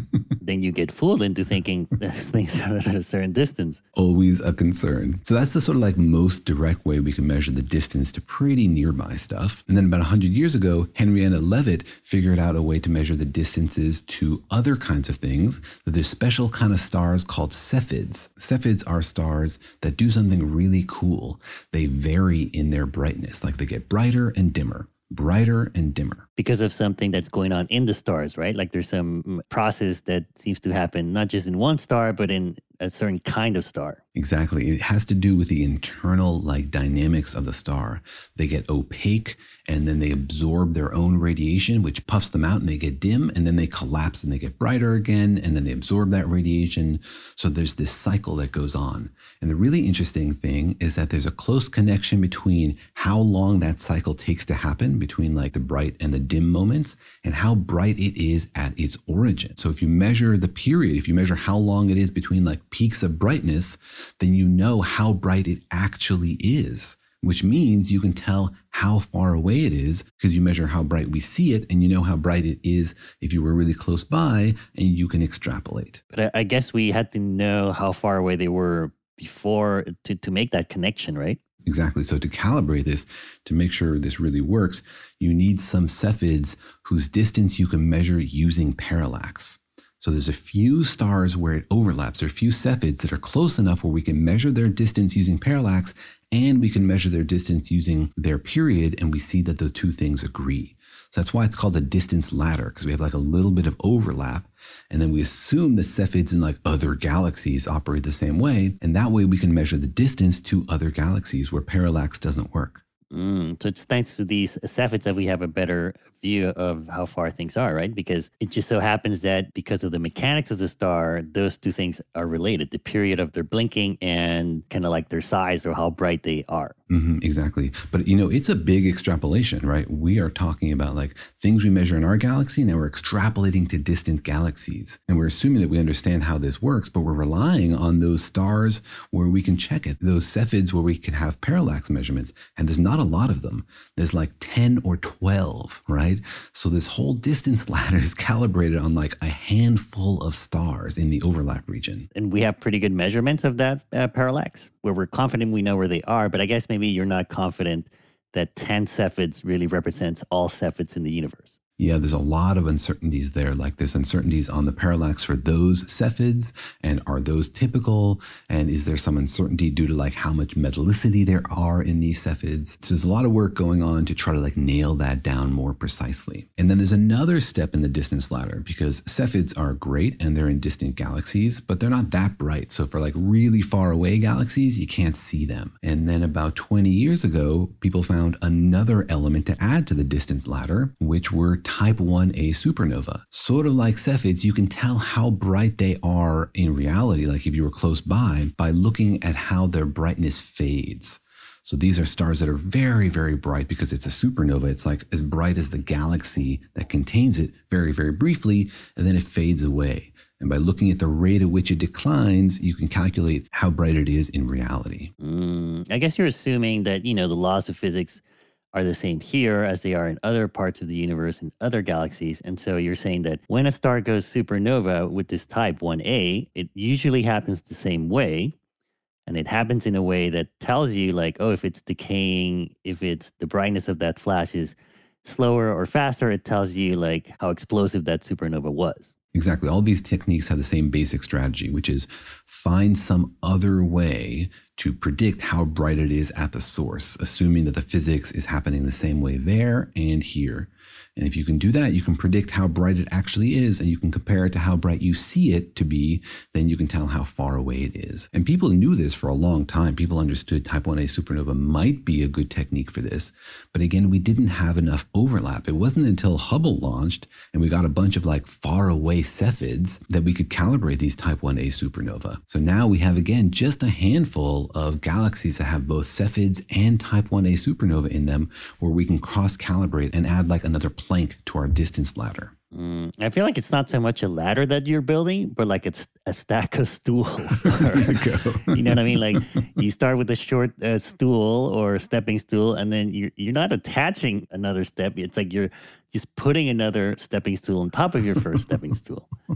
then you get fooled into thinking things are at a certain distance. Always a concern. So that's the sort of like most direct way we can measure the distance to pretty nearby stuff. And then about one hundred years ago, Henrietta Leavitt figured out a way to measure the distances to other kinds of things. That there's special kind of stars called Cephids. Cephids are stars that do something really cool. They vary in their brightness, like they get brighter and dimmer. Brighter and dimmer. Because of something that's going on in the stars, right? Like there's some process that seems to happen not just in one star, but in a certain kind of star. Exactly. It has to do with the internal like dynamics of the star. They get opaque and then they absorb their own radiation, which puffs them out and they get dim, and then they collapse and they get brighter again, and then they absorb that radiation. So there's this cycle that goes on. And the really interesting thing is that there's a close connection between how long that cycle takes to happen, between like the bright and the dim moments, and how bright it is at its origin. So if you measure the period, if you measure how long it is between like peaks of brightness, then you know how bright it actually is, which means you can tell how far away it is because you measure how bright we see it, and you know how bright it is if you were really close by, and you can extrapolate. But I, I guess we had to know how far away they were before to, to make that connection, right? Exactly. So to calibrate this, to make sure this really works, you need some Cephids whose distance you can measure using parallax. So there's a few stars where it overlaps. There are a few Cephids that are close enough where we can measure their distance using parallax, and we can measure their distance using their period, and we see that the two things agree. So that's why it's called a distance ladder, because we have like a little bit of overlap, and then we assume the Cephids in like other galaxies operate the same way, and that way we can measure the distance to other galaxies where parallax doesn't work. Mm, so it's thanks to these Cephids that we have a better view of how far things are, right? Because it just so happens that because of the mechanics of the star, those two things are related, the period of their blinking and kind of like their size or how bright they are. Mm-hmm, exactly. But, you know, it's a big extrapolation, right? We are talking about like things we measure in our galaxy. Now we're extrapolating to distant galaxies. And we're assuming that we understand how this works, but we're relying on those stars where we can check it, those Cephids where we can have parallax measurements. And there's not a lot of them. There's like ten or twelve, right? So this whole distance ladder is calibrated on like a handful of stars in the overlap region. And we have pretty good measurements of that uh, parallax, where we're confident we know where they are. But I guess maybe you're not confident that ten Cephids really represents all Cephids in the universe. Yeah, there's a lot of uncertainties there. Like there's uncertainties on the parallax for those Cephids, and are those typical? And is there some uncertainty due to like how much metallicity there are in these Cephids? So there's a lot of work going on to try to like nail that down more precisely. And then there's another step in the distance ladder, because Cephids are great and they're in distant galaxies, but they're not that bright. So for like really far away galaxies, you can't see them. And then about twenty years ago, people found another element to add to the distance ladder, which were type one A supernova. Sort of like Cephids, you can tell how bright they are in reality, like if you were close by, by looking at how their brightness fades. So these are stars that are very, very bright because it's a supernova. It's like as bright as the galaxy that contains it very, very briefly, and then it fades away. And by looking at the rate at which it declines, you can calculate how bright it is in reality. Mm, I guess you're assuming that, you know, the laws of physics are the same here as they are in other parts of the universe and other galaxies. And so you're saying that when a star goes supernova with this type one A, it usually happens the same way. And it happens in a way that tells you like, oh, if it's decaying, if it's the brightness of that flash is slower or faster, it tells you like how explosive that supernova was. Exactly. All these techniques have the same basic strategy, which is find some other way to predict how bright it is at the source, assuming that the physics is happening the same way there and here. And if you can do that, you can predict how bright it actually is, and you can compare it to how bright you see it to be, then you can tell how far away it is. And people knew this for a long time. People understood type one A supernova might be a good technique for this. But again, we didn't have enough overlap. It wasn't until Hubble launched and we got a bunch of like far away Cephids that we could calibrate these type one A supernova. So now we have, again, just a handful of galaxies that have both Cephids and type one A supernova in them, where we can cross-calibrate and add like another plank to our distance ladder. Mm, I feel like it's not so much a ladder that you're building, but like it's a stack of stools. There you go. You know what I mean? Like you start with a short uh, stool or a stepping stool, and then you're, you're not attaching another step. It's like you're just putting another stepping stool on top of your first stepping stool.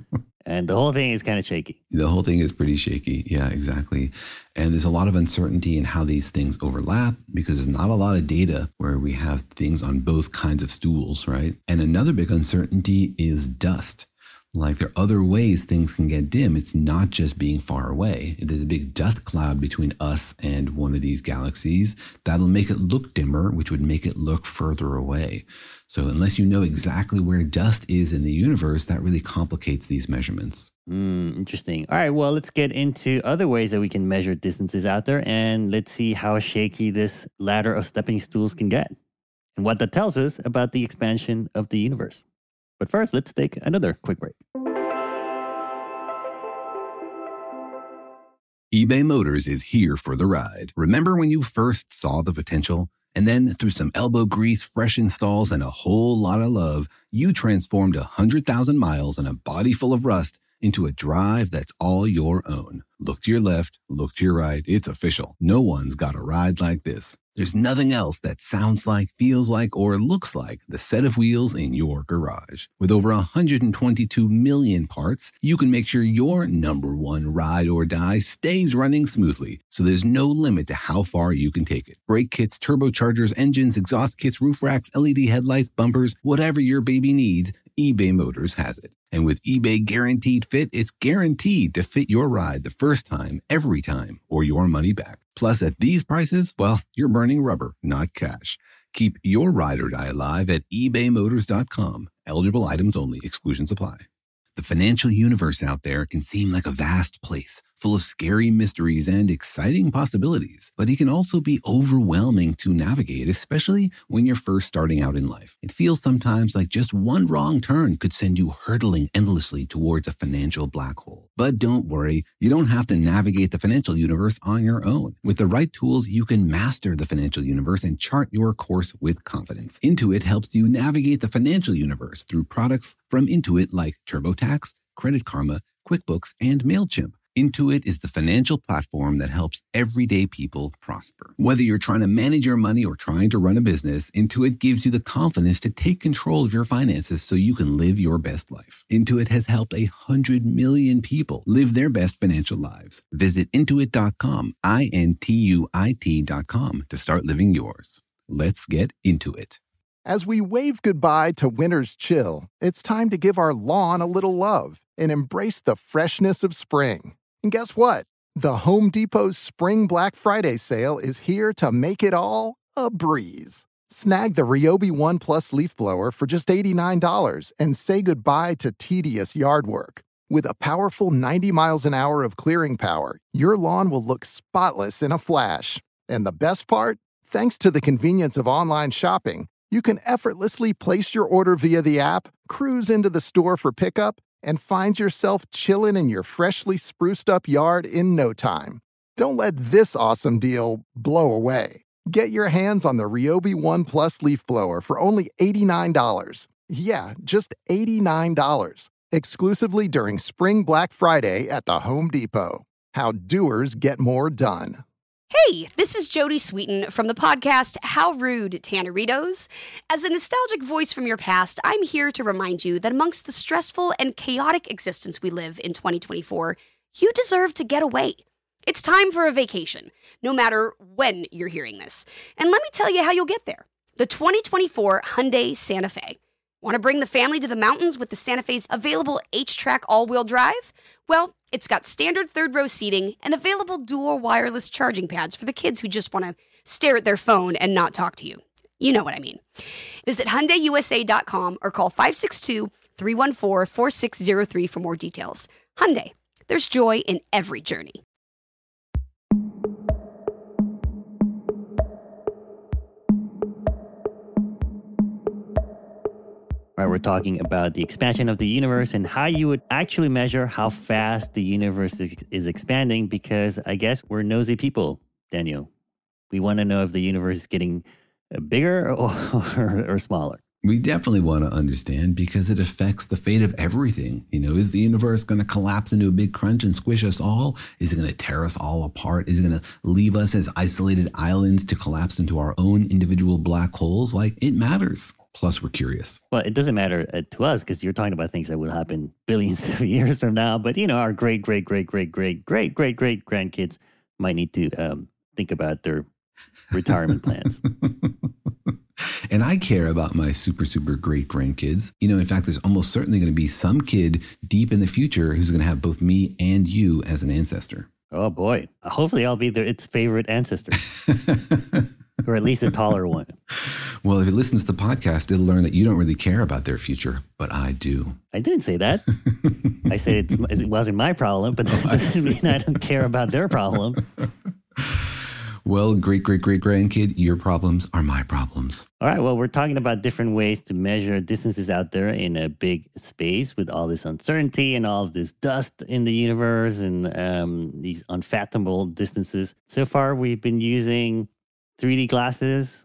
And the whole thing is kind of shaky. The whole thing is pretty shaky. Yeah, exactly. And there's a lot of uncertainty in how these things overlap because there's not a lot of data where we have things on both kinds of stools, right? And another big uncertainty is dust. Like there are other ways things can get dim. It's not just being far away. If there's a big dust cloud between us and one of these galaxies, that'll make it look dimmer, which would make it look further away. So unless you know exactly where dust is in the universe, that really complicates these measurements. Mm, interesting. All right, well, let's get into other ways that we can measure distances out there, and let's see how shaky this ladder of stepping stools can get and what that tells us about the expansion of the universe. But first, let's take another quick break. eBay Motors is here for the ride. Remember when you first saw the potential? And then through some elbow grease, fresh installs, and a whole lot of love, you transformed one hundred thousand miles and a body full of rust into a drive that's all your own. Look to your left, look to your right. It's official. No one's got a ride like this. There's nothing else that sounds like, feels like, or looks like the set of wheels in your garage. With over one hundred twenty-two million parts, you can make sure your number one ride or die stays running smoothly, so there's no limit to how far you can take it. Brake kits, turbochargers, engines, exhaust kits, roof racks, L E D headlights, bumpers, whatever your baby needs, eBay Motors has it. And with eBay Guaranteed Fit, it's guaranteed to fit your ride the first time, every time, or your money back. Plus, at these prices, well, you're burning rubber, not cash. Keep your ride or die alive at ebay motors dot com. Eligible items only. Exclusions apply. The financial universe out there can seem like a vast place, full of scary mysteries and exciting possibilities, but it can also be overwhelming to navigate, especially when you're first starting out in life. It feels sometimes like just one wrong turn could send you hurtling endlessly towards a financial black hole. But don't worry, you don't have to navigate the financial universe on your own. With the right tools, you can master the financial universe and chart your course with confidence. Intuit helps you navigate the financial universe through products from Intuit like TurboTax, Credit Karma, QuickBooks, and MailChimp. Intuit is the financial platform that helps everyday people prosper. Whether you're trying to manage your money or trying to run a business, Intuit gives you the confidence to take control of your finances so you can live your best life. Intuit has helped a hundred million people live their best financial lives. Visit intuit dot com, I N T U I T dot com to start living yours. Let's get into it. As we wave goodbye to winter's chill, it's time to give our lawn a little love and embrace the freshness of spring. And guess what? The Home Depot's Spring Black Friday sale is here to make it all a breeze. Snag the Ryobi One Plus leaf blower for just eighty-nine dollars and say goodbye to tedious yard work. With a powerful ninety miles an hour of clearing power, your lawn will look spotless in a flash. And the best part? Thanks to the convenience of online shopping, you can effortlessly place your order via the app, cruise into the store for pickup, and find yourself chilling in your freshly spruced up yard in no time. Don't let this awesome deal blow away. Get your hands on the Ryobi One Plus leaf blower for only eighty-nine dollars. Yeah, just eighty-nine dollars. Exclusively during Spring Black Friday at the Home Depot. How doers get more done. Hey, this is Jodie Sweetin from the podcast How Rude, Tanneritos. As a nostalgic voice from your past, I'm here to remind you that amongst the stressful and chaotic existence we live in twenty twenty-four, you deserve to get away. It's time for a vacation, no matter when you're hearing this. And let me tell you how you'll get there. The twenty twenty-four Hyundai Santa Fe. Want to bring the family to the mountains with the Santa Fe's available H-Track all-wheel drive? Well, it's got standard third-row seating and available dual wireless charging pads for the kids who just want to stare at their phone and not talk to you. You know what I mean. Visit Hyundai U S A dot com or call five six two, three one four, four six zero three for more details. Hyundai, there's joy in every journey. Right, we're talking about the expansion of the universe and how you would actually measure how fast the universe is, is expanding, because I guess we're nosy people, Daniel. We want to know if the universe is getting bigger or, or, or smaller. We definitely want to understand because it affects the fate of everything. You know, is the universe going to collapse into a big crunch and squish us all? Is it going to tear us all apart? Is it going to leave us as isolated islands to collapse into our own individual black holes? Like, it matters. Plus, we're curious. Well, it doesn't matter uh, to us because you're talking about things that will happen billions of years from now. But, you know, our great, great, great, great, great, great, great, great grandkids might need to um, think about their retirement plans. And I care about my super, super great grandkids. You know, in fact, there's almost certainly going to be some kid deep in the future who's going to have both me and you as an ancestor. Oh, boy. Hopefully I'll be their, its favorite ancestor. Or at least a taller one. Well, if it listens to the podcast, it'll learn that you don't really care about their future, but I do. I didn't say that. I said it's, it wasn't my problem, but that Oh, doesn't mean I don't care about their problem. Well, great, great, great grandkid, your problems are my problems. All right. Well, we're talking about different ways to measure distances out there in a big space with all this uncertainty and all of this dust in the universe and um, these unfathomable distances. So far, we've been using three D glasses,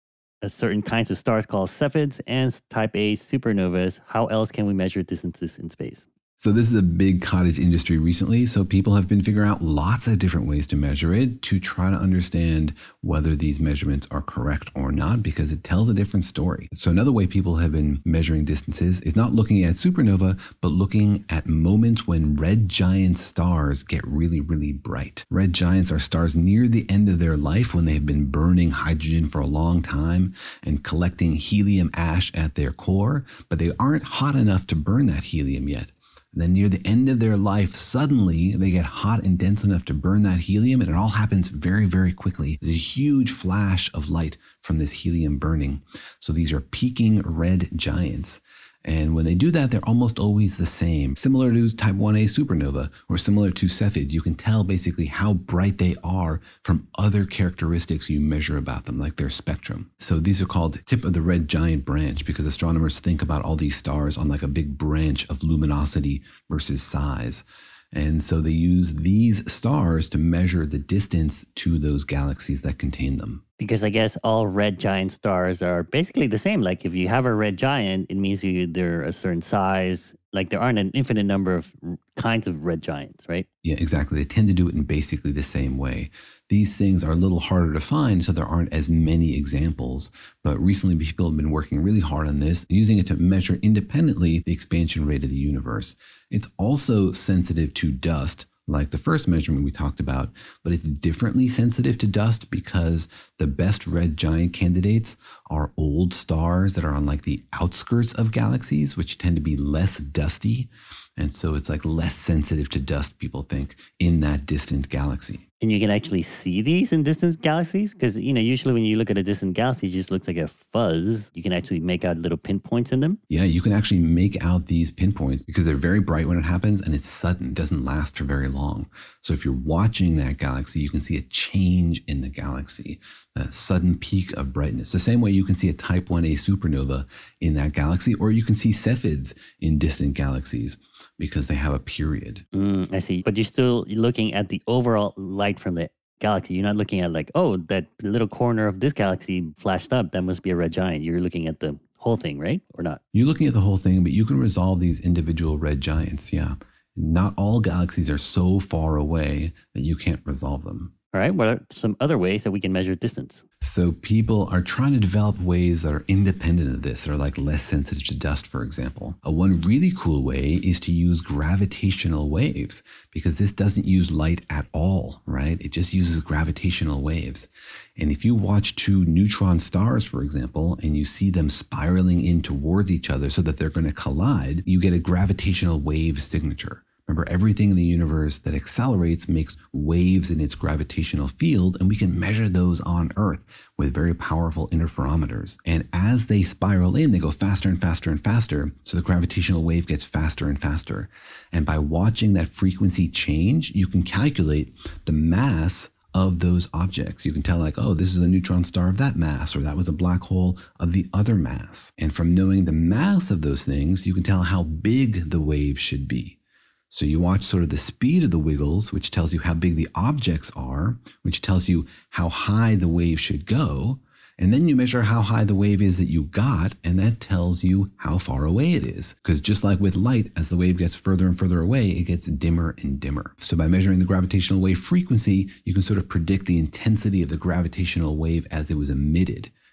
a certain kinds of stars called Cepheids, and type A supernovas. How else can we measure distances in space? So this is a big cottage industry recently. So people have been figuring out lots of different ways to measure it to try to understand whether these measurements are correct or not, because it tells a different story. So another way people have been measuring distances is not looking at supernova, but looking at moments when red giant stars get really, really bright. Red giants are stars near the end of their life when they've been burning hydrogen for a long time and collecting helium ash at their core, but they aren't hot enough to burn that helium yet. And then near the end of their life, suddenly they get hot and dense enough to burn that helium, and it all happens very, very quickly. There's a huge flash of light from this helium burning. So these are peaking red giants. And when they do that, they're almost always the same. Similar to type one A supernova or similar to Cepheids, you can tell basically how bright they are from other characteristics you measure about them, like their spectrum. So these are called tip of the red giant branch because astronomers think about all these stars on like a big branch of luminosity versus size. And so they use these stars to measure the distance to those galaxies that contain them. Because I guess all red giant stars are basically the same. Like if you have a red giant, it means you, they're a certain size. Like there aren't an infinite number of kinds of red giants, right? Yeah, exactly. They tend to do it in basically the same way. These things are a little harder to find, so there aren't as many examples. But recently, people have been working really hard on this, using it to measure independently the expansion rate of the universe. It's also sensitive to dust, like the first measurement we talked about, but it's differently sensitive to dust because the best red giant candidates are old stars that are on like the outskirts of galaxies, which tend to be less dusty. And so it's like less sensitive to dust, people think, in that distant galaxy. And you can actually see these in distant galaxies? Because, you know, usually when you look at a distant galaxy, it just looks like a fuzz. You can actually make out little pinpoints in them. Yeah, you can actually make out these pinpoints because they're very bright when it happens and it's sudden. It doesn't last for very long. So if you're watching that galaxy, you can see a change in the galaxy, a sudden peak of brightness. The same way you can see a type one A supernova in that galaxy, or you can see Cepheids in distant galaxies, because they have a period. Mm, I see. But you're still looking at the overall light from the galaxy. You're not looking at like, oh, that little corner of this galaxy flashed up. That must be a red giant. You're looking at the whole thing, right? Or not? You're looking at the whole thing, but you can resolve these individual red giants. Yeah. Not all galaxies are so far away that you can't resolve them. All right. What are some other ways that we can measure distance? So people are trying to develop ways that are independent of this, that are like less sensitive to dust, for example. Uh, one really cool way is to use gravitational waves, because this doesn't use light at all, right? It just uses gravitational waves. And if you watch two neutron stars, for example, and you see them spiraling in towards each other so that they're going to collide, you get a gravitational wave signature. Remember, everything in the universe that accelerates makes waves in its gravitational field, and we can measure those on Earth with very powerful interferometers. And as they spiral in, they go faster and faster and faster, so the gravitational wave gets faster and faster. And by watching that frequency change, you can calculate the mass of those objects. You can tell like, oh, this is a neutron star of that mass, or that was a black hole of the other mass. And from knowing the mass of those things, you can tell how big the wave should be. So you watch sort of the speed of the wiggles, which tells you how big the objects are, which tells you how high the wave should go. And then you measure how high the wave is that you got, and that tells you how far away it is. Because just like with light, as the wave gets further and further away, it gets dimmer and dimmer. So by measuring the gravitational wave frequency, you can sort of predict the intensity of the gravitational wave as it was emitted.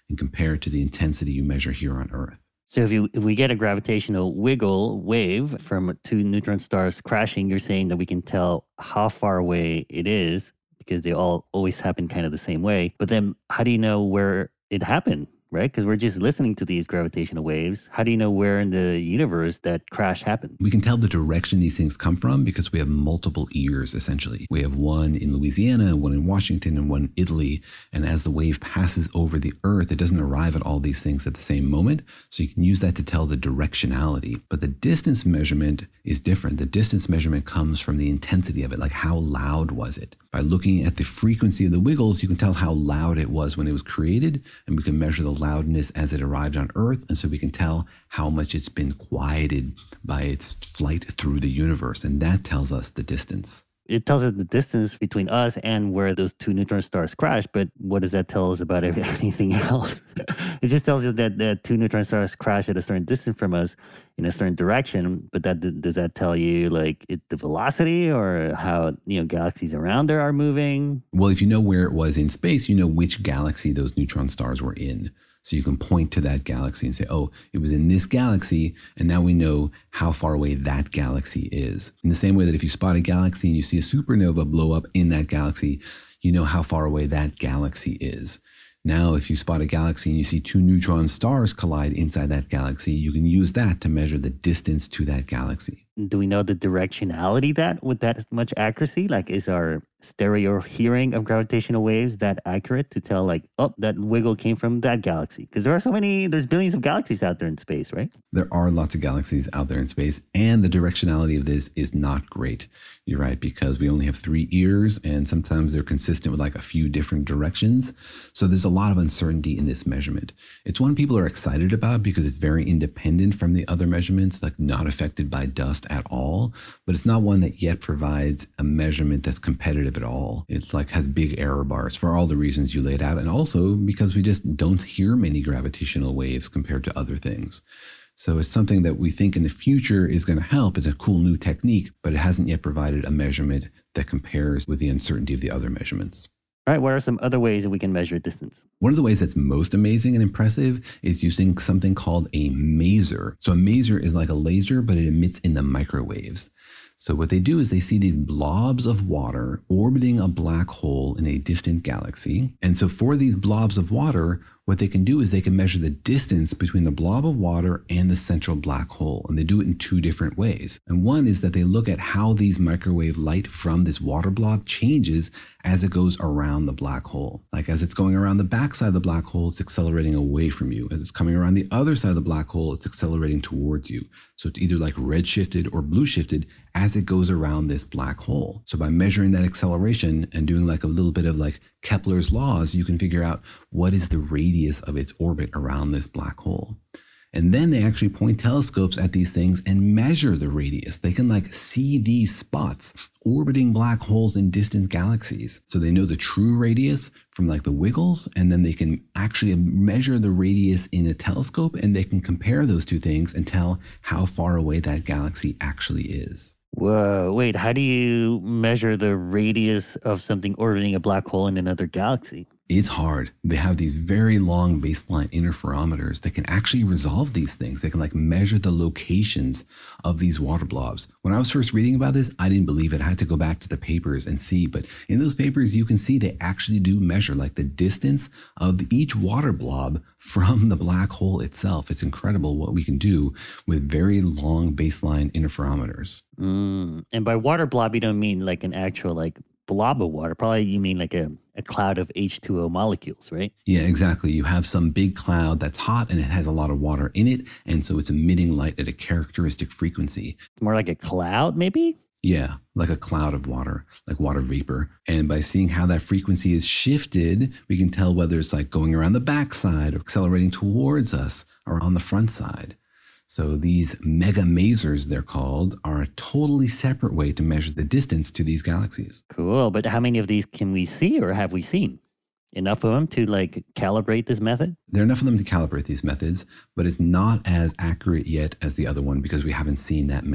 and compare it to the intensity you measure here on Earth. So if you if we get a gravitational wiggle wave from two neutron stars crashing, you're saying that we can tell how far away it is because they all always happen kind of the same way. But then how do you know where it happened? Right? Because we're just listening to these gravitational waves. How do you know where in the universe that crash happened? We can tell the direction these things come from because we have multiple ears, essentially. We have one in Louisiana, one in Washington, and one in Italy. And as the wave passes over the Earth, it doesn't arrive at all these things at the same moment. So you can use that to tell the directionality. But the distance measurement is different. The distance measurement comes from the intensity of it, like how loud was it? By looking at the frequency of the wiggles, you can tell how loud it was when it was created, and we can measure the loudness as it arrived on Earth, and so we can tell how much it's been quieted by its flight through the universe, and that tells us the distance. It tells us the distance between us and where those two neutron stars crash, but what does that tell us about anything else? It just tells us that the two neutron stars crash at a certain distance from us in a certain direction, but that does that tell you like it, the velocity or how, you know, galaxies around there are moving? Well, if you know where it was in space, you know which galaxy those neutron stars were in. So you can point to that galaxy and say, oh, it was in this galaxy, and now we know how far away that galaxy is. In the same way that if you spot a galaxy and you see a supernova blow up in that galaxy, you know how far away that galaxy is. Now, if you spot a galaxy and you see two neutron stars collide inside that galaxy, you can use that to measure the distance to that galaxy. Do we know the directionality that with that much accuracy? Like, is our stereo hearing of gravitational waves that accurate to tell like, oh, that wiggle came from that galaxy? Because there are so many, there's billions of galaxies out there in space, right? There are lots of galaxies out there in space, and the directionality of this is not great. You're right, because we only have three ears, and sometimes they're consistent with like a few different directions. So there's a lot of uncertainty in this measurement. It's one people are excited about because it's very independent from the other measurements, like not affected by dust at all, but it's not one that yet provides a measurement that's competitive at all. It's like has big error bars for all the reasons you laid out, and also because we just don't hear many gravitational waves compared to other things. So it's something that we think in the future is going to help. It's a cool new technique, but it hasn't yet provided a measurement that compares with the uncertainty of the other measurements. All right, what are some other ways that we can measure distance? One of the ways that's most amazing and impressive is using something called a maser. So a maser is like a laser, but it emits in the microwaves. So what they do is they see these blobs of water orbiting a black hole in a distant galaxy. And so for these blobs of water, what they can do is they can measure the distance between the blob of water and the central black hole. And they do it in two different ways. And one is that they look at how these microwave light from this water blob changes as it goes around the black hole. Like as it's going around the backside of the black hole, it's accelerating away from you. As it's coming around the other side of the black hole, it's accelerating towards you. So it's either like red shifted or blue shifted as it goes around this black hole. So by measuring that acceleration and doing like a little bit of like Kepler's laws, you can figure out what is the radius of its orbit around this black hole. And then they actually point telescopes at these things and measure the radius. They can like see these spots orbiting black holes in distant galaxies. So they know the true radius from like the wiggles, and then they can actually measure the radius in a telescope, and they can compare those two things and tell how far away that galaxy actually is. Whoa, wait, how do you measure the radius of something orbiting a black hole in another galaxy? It's hard. They have these very long baseline interferometers that can actually resolve these things. They can like measure the locations of these water blobs. When I was first reading about this, I didn't believe it. I had to go back to the papers and see. But in those papers, you can see they actually do measure like the distance of each water blob from the black hole itself. It's incredible what we can do with very long baseline interferometers. Mm. And by water blob, you don't mean like an actual like blob of water. Probably you mean like a, a cloud of H two O molecules, right? Yeah, exactly. You have some big cloud that's hot and it has a lot of water in it. And so it's emitting light at a characteristic frequency. More like a cloud, maybe? Yeah, like a cloud of water, like water vapor. And by seeing how that frequency is shifted, we can tell whether it's like going around the backside or accelerating towards us or on the front side. So these mega masers, they're called, are a totally separate way to measure the distance to these galaxies. Cool. But how many of these can we see or have we seen? Enough of them to like calibrate this method? There are enough of them to calibrate these methods, but it's not as accurate yet as the other one because we haven't seen that many.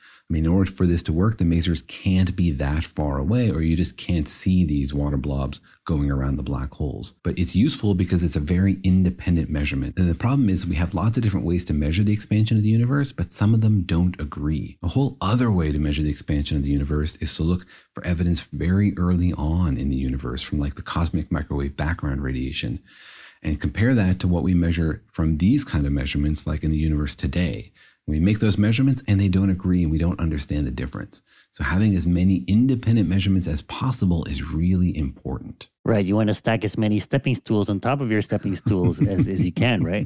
I mean, in order for this to work, the masers can't be that far away, or you just can't see these water blobs going around the black holes. But it's useful because it's a very independent measurement. And the problem is we have lots of different ways to measure the expansion of the universe, but some of them don't agree. A whole other way to measure the expansion of the universe is to look for evidence very early on in the universe from like the cosmic microwave background radiation, and compare that to what we measure from these kind of measurements like in the universe today. We make those measurements and they don't agree and we don't understand the difference. So having as many independent measurements as possible is really important. Right. You want to stack as many stepping stools on top of your stepping stools as, as you can, right?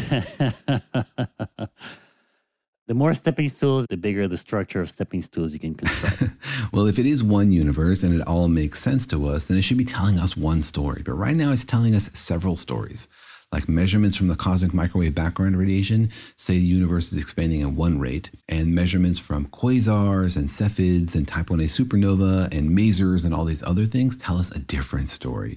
The more stepping stools, the bigger the structure of stepping stools you can construct. Well, if it is one universe and it all makes sense to us, then it should be telling us one story. But right now it's telling us several stories. Like measurements from the cosmic microwave background radiation say the universe is expanding at one rate, and measurements from quasars and Cepheids and type one A supernova and masers and all these other things tell us a different story.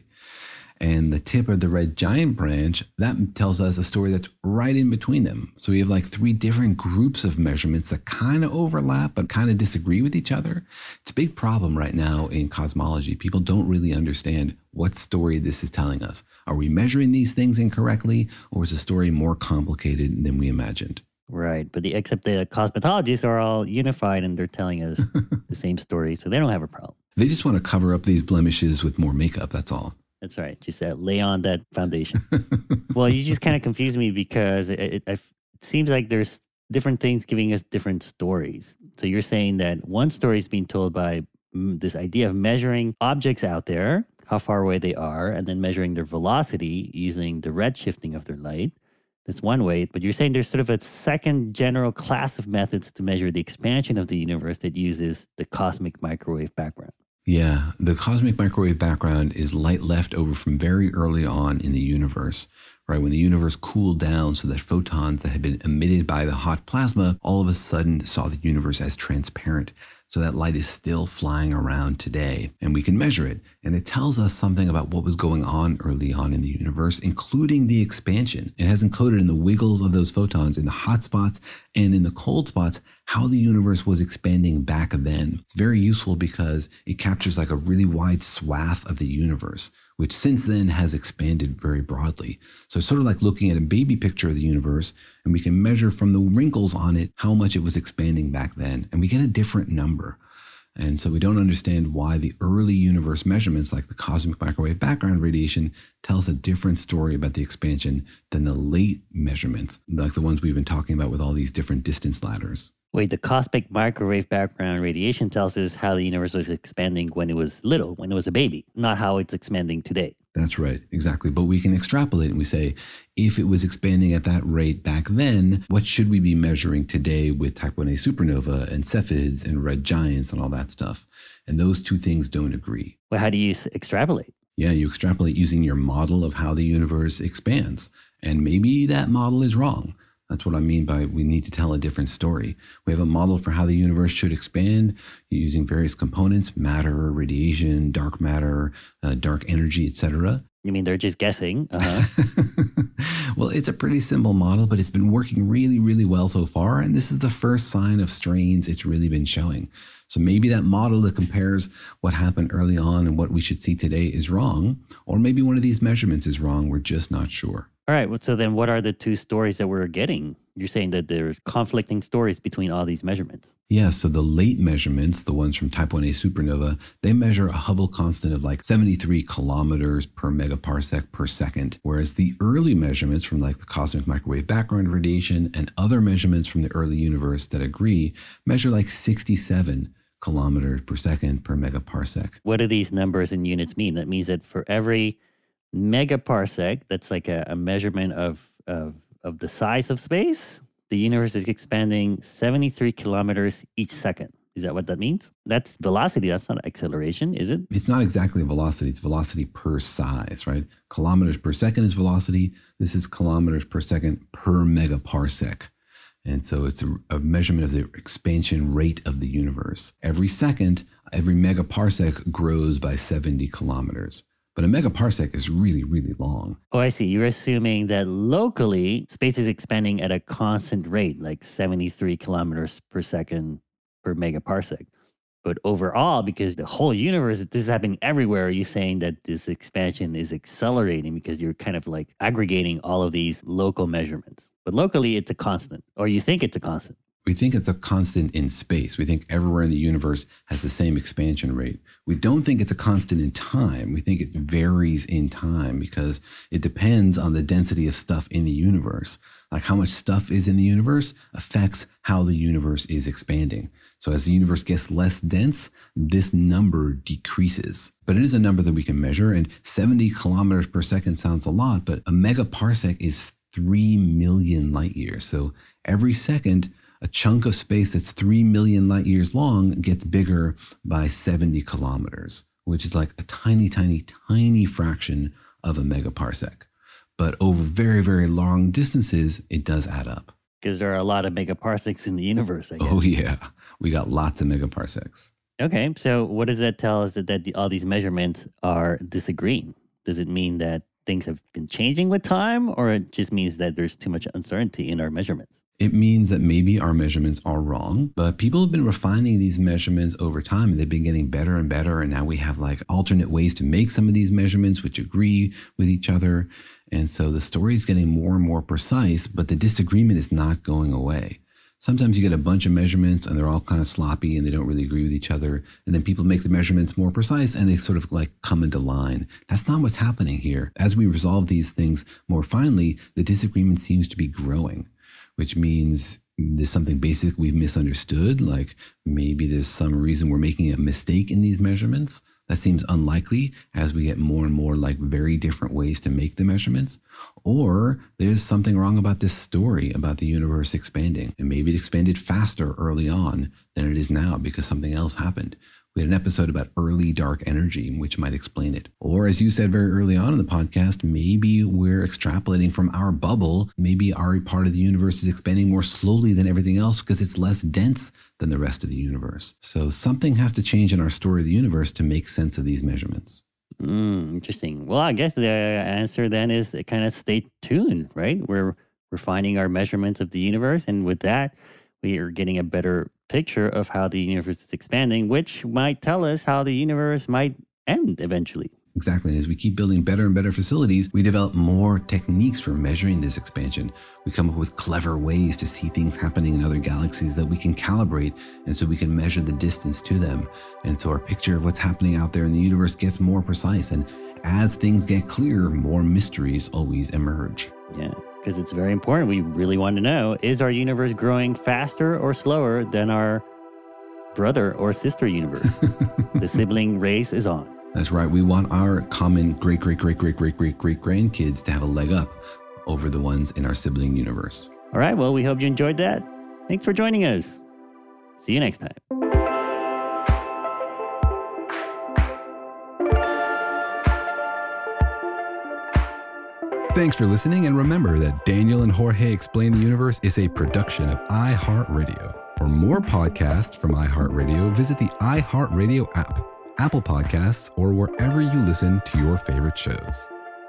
And the tip of the red giant branch, that tells us a story that's right in between them. So we have like three different groups of measurements that kind of overlap but kind of disagree with each other. It's a big problem right now in cosmology. People don't really understand what story this is telling us. Are we measuring these things incorrectly, or is the story more complicated than we imagined? Right. But the, except the cosmetologists are all unified and they're telling us the same story, so they don't have a problem. They just want to cover up these blemishes with more makeup, that's all. That's right. Just uh, lay on that foundation. Well, you just kind of confuse me because it, it, it seems like there's different things giving us different stories. So you're saying that one story is being told by mm, this idea of measuring objects out there, how far away they are, and then measuring their velocity using the redshifting of their light. That's one way. But you're saying there's sort of a second general class of methods to measure the expansion of the universe that uses the cosmic microwave background. Yeah, the cosmic microwave background is light left over from very early on in the universe, right? When the universe cooled down so that photons that had been emitted by the hot plasma all of a sudden saw the universe as transparent. So that light is still flying around today, and we can measure it. And it tells us something about what was going on early on in the universe, including the expansion. It has encoded in the wiggles of those photons, in the hot spots and in the cold spots, how the universe was expanding back then. It's very useful because it captures like a really wide swath of the universe, which since then has expanded very broadly. So it's sort of like looking at a baby picture of the universe, and we can measure from the wrinkles on it how much it was expanding back then, and we get a different number. And so we don't understand why the early universe measurements, like the cosmic microwave background radiation, tells a different story about the expansion than the late measurements, like the ones we've been talking about with all these different distance ladders. Wait, the cosmic microwave background radiation tells us how the universe was expanding when it was little, when it was a baby, not how it's expanding today. That's right, exactly. But we can extrapolate and we say, if it was expanding at that rate back then, what should we be measuring today with type one A supernova and Cepheids and red giants and all that stuff? And those two things don't agree. Well, how do you extrapolate? Yeah, you extrapolate using your model of how the universe expands. And maybe that model is wrong. That's what I mean by we need to tell a different story. We have a model for how the universe should expand using various components, matter, radiation, dark matter, uh, dark energy, et cetera. You mean they're just guessing? Uh-huh. Well, it's a pretty simple model, but it's been working really, really well so far. And this is the first sign of strains it's really been showing. So maybe that model that compares what happened early on and what we should see today is wrong. Or maybe one of these measurements is wrong. We're just not sure. All right. So then what are the two stories that we're getting? You're saying that there's conflicting stories between all these measurements. Yeah. So the late measurements, the ones from type one A supernova, they measure a Hubble constant of like seventy-three kilometers per megaparsec per second. Whereas the early measurements from like the cosmic microwave background radiation and other measurements from the early universe that agree measure like sixty-seven kilometers per second per megaparsec. What do these numbers in units mean? That means that for every megaparsec, that's like a, a measurement of, of of the size of space, the universe is expanding seventy-three kilometers each second. Is that what that means? That's velocity. That's not acceleration, is it? It's not exactly velocity. It's velocity per size, right? Kilometers per second is velocity. This is kilometers per second per megaparsec. And so it's a, a measurement of the expansion rate of the universe. Every second, every megaparsec grows by seventy kilometers. But a megaparsec is really, really long. Oh, I see. You're assuming that locally, space is expanding at a constant rate, like seventy-three kilometers per second per megaparsec. But overall, because the whole universe, this is happening everywhere, are you saying that this expansion is accelerating because you're kind of like aggregating all of these local measurements? But locally, it's a constant, or you think it's a constant. We think it's a constant in space. We think everywhere in the universe has the same expansion rate. We don't think it's a constant in time. We think it varies in time because it depends on the density of stuff in the universe. Like how much stuff is in the universe affects how the universe is expanding. So as the universe gets less dense, this number decreases. But it is a number that we can measure, and seventy kilometers per second sounds a lot, but a megaparsec is three million light years. So every second, a chunk of space that's three million light years long gets bigger by seventy kilometers, which is like a tiny, tiny, tiny fraction of a megaparsec. But over very, very long distances, it does add up. Because there are a lot of megaparsecs in the universe, I guess. Oh, yeah. We got lots of megaparsecs. Okay, so what does that tell us that, that the, all these measurements are disagreeing? Does it mean that things have been changing with time, or it just means that there's too much uncertainty in our measurements? It means that maybe our measurements are wrong, but people have been refining these measurements over time, and they've been getting better and better. And now we have like alternate ways to make some of these measurements, which agree with each other. And so the story is getting more and more precise, but the disagreement is not going away. Sometimes you get a bunch of measurements and they're all kind of sloppy and they don't really agree with each other. And then people make the measurements more precise and they sort of like come into line. That's not what's happening here. As we resolve these things more finely, the disagreement seems to be growing, which means there's something basic we've misunderstood. Like maybe there's some reason we're making a mistake in these measurements. That seems unlikely as we get more and more like very different ways to make the measurements. Or there's something wrong about this story about the universe expanding. And maybe it expanded faster early on than it is now because something else happened. We had an episode about early dark energy, which might explain it. Or as you said very early on in the podcast, maybe we're extrapolating from our bubble. Maybe our part of the universe is expanding more slowly than everything else because it's less dense than the rest of the universe. So something has to change in our story of the universe to make sense of these measurements. Mm, interesting. Well, I guess the answer then is kind of stay tuned, right? We're refining our measurements of the universe. And with that, we are getting a better picture of how the universe is expanding, which might tell us how the universe might end eventually. Exactly. And as we keep building better and better facilities, we develop more techniques for measuring this expansion. We come up with clever ways to see things happening in other galaxies that we can calibrate, and so we can measure the distance to them. And so our picture of what's happening out there in the universe gets more precise. And as things get clearer, more mysteries always emerge. Yeah, because it's very important. We really want to know, is our universe growing faster or slower than our brother or sister universe? The sibling race is on. That's right. We want our common great, great, great, great, great, great, great grandkids to have a leg up over the ones in our sibling universe. All right. Well, we hope you enjoyed that. Thanks for joining us. See you next time. Thanks for listening, and remember that Daniel and Jorge Explain the Universe is a production of iHeartRadio. For more podcasts from iHeartRadio, visit the iHeartRadio app, Apple Podcasts, or wherever you listen to your favorite shows.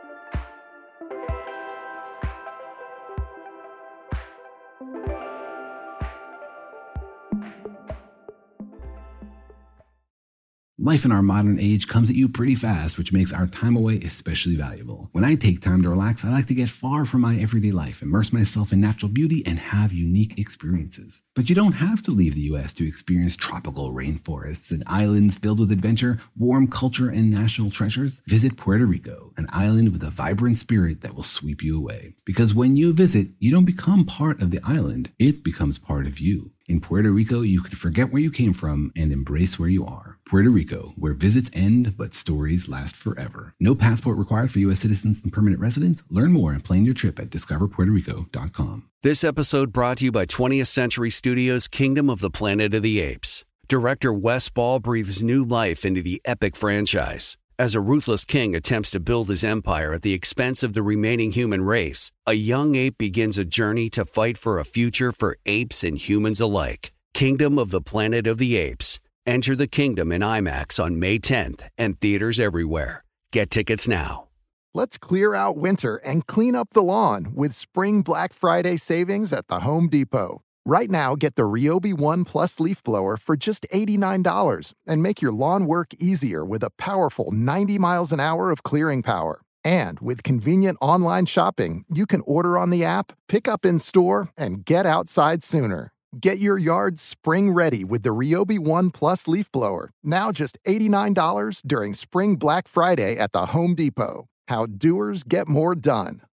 Life in our modern age comes at you pretty fast, which makes our time away especially valuable. When I take time to relax, I like to get far from my everyday life, immerse myself in natural beauty, and have unique experiences. But you don't have to leave the U S to experience tropical rainforests and islands filled with adventure, warm culture, and national treasures. Visit Puerto Rico, an island with a vibrant spirit that will sweep you away. Because when you visit, you don't become part of the island, it becomes part of you. In Puerto Rico, you can forget where you came from and embrace where you are. Puerto Rico, where visits end, but stories last forever. No passport required for U S citizens and permanent residents. Learn more and plan your trip at discover puerto rico dot com. This episode brought to you by twentieth Century Studios' Kingdom of the Planet of the Apes. Director Wes Ball breathes new life into the epic franchise. As a ruthless king attempts to build his empire at the expense of the remaining human race, a young ape begins a journey to fight for a future for apes and humans alike. Kingdom of the Planet of the Apes. Enter the kingdom in IMAX on May tenth and theaters everywhere. Get tickets now. Let's clear out winter and clean up the lawn with Spring Black Friday savings at the Home Depot. Right now, get the Ryobi One Plus leaf blower for just eighty-nine dollars and make your lawn work easier with a powerful ninety miles an hour of clearing power. And with convenient online shopping, you can order on the app, pick up in store, and get outside sooner. Get your yard spring ready with the Ryobi One Plus leaf blower, now just eighty-nine dollars during Spring Black Friday at the Home Depot. How doers get more done.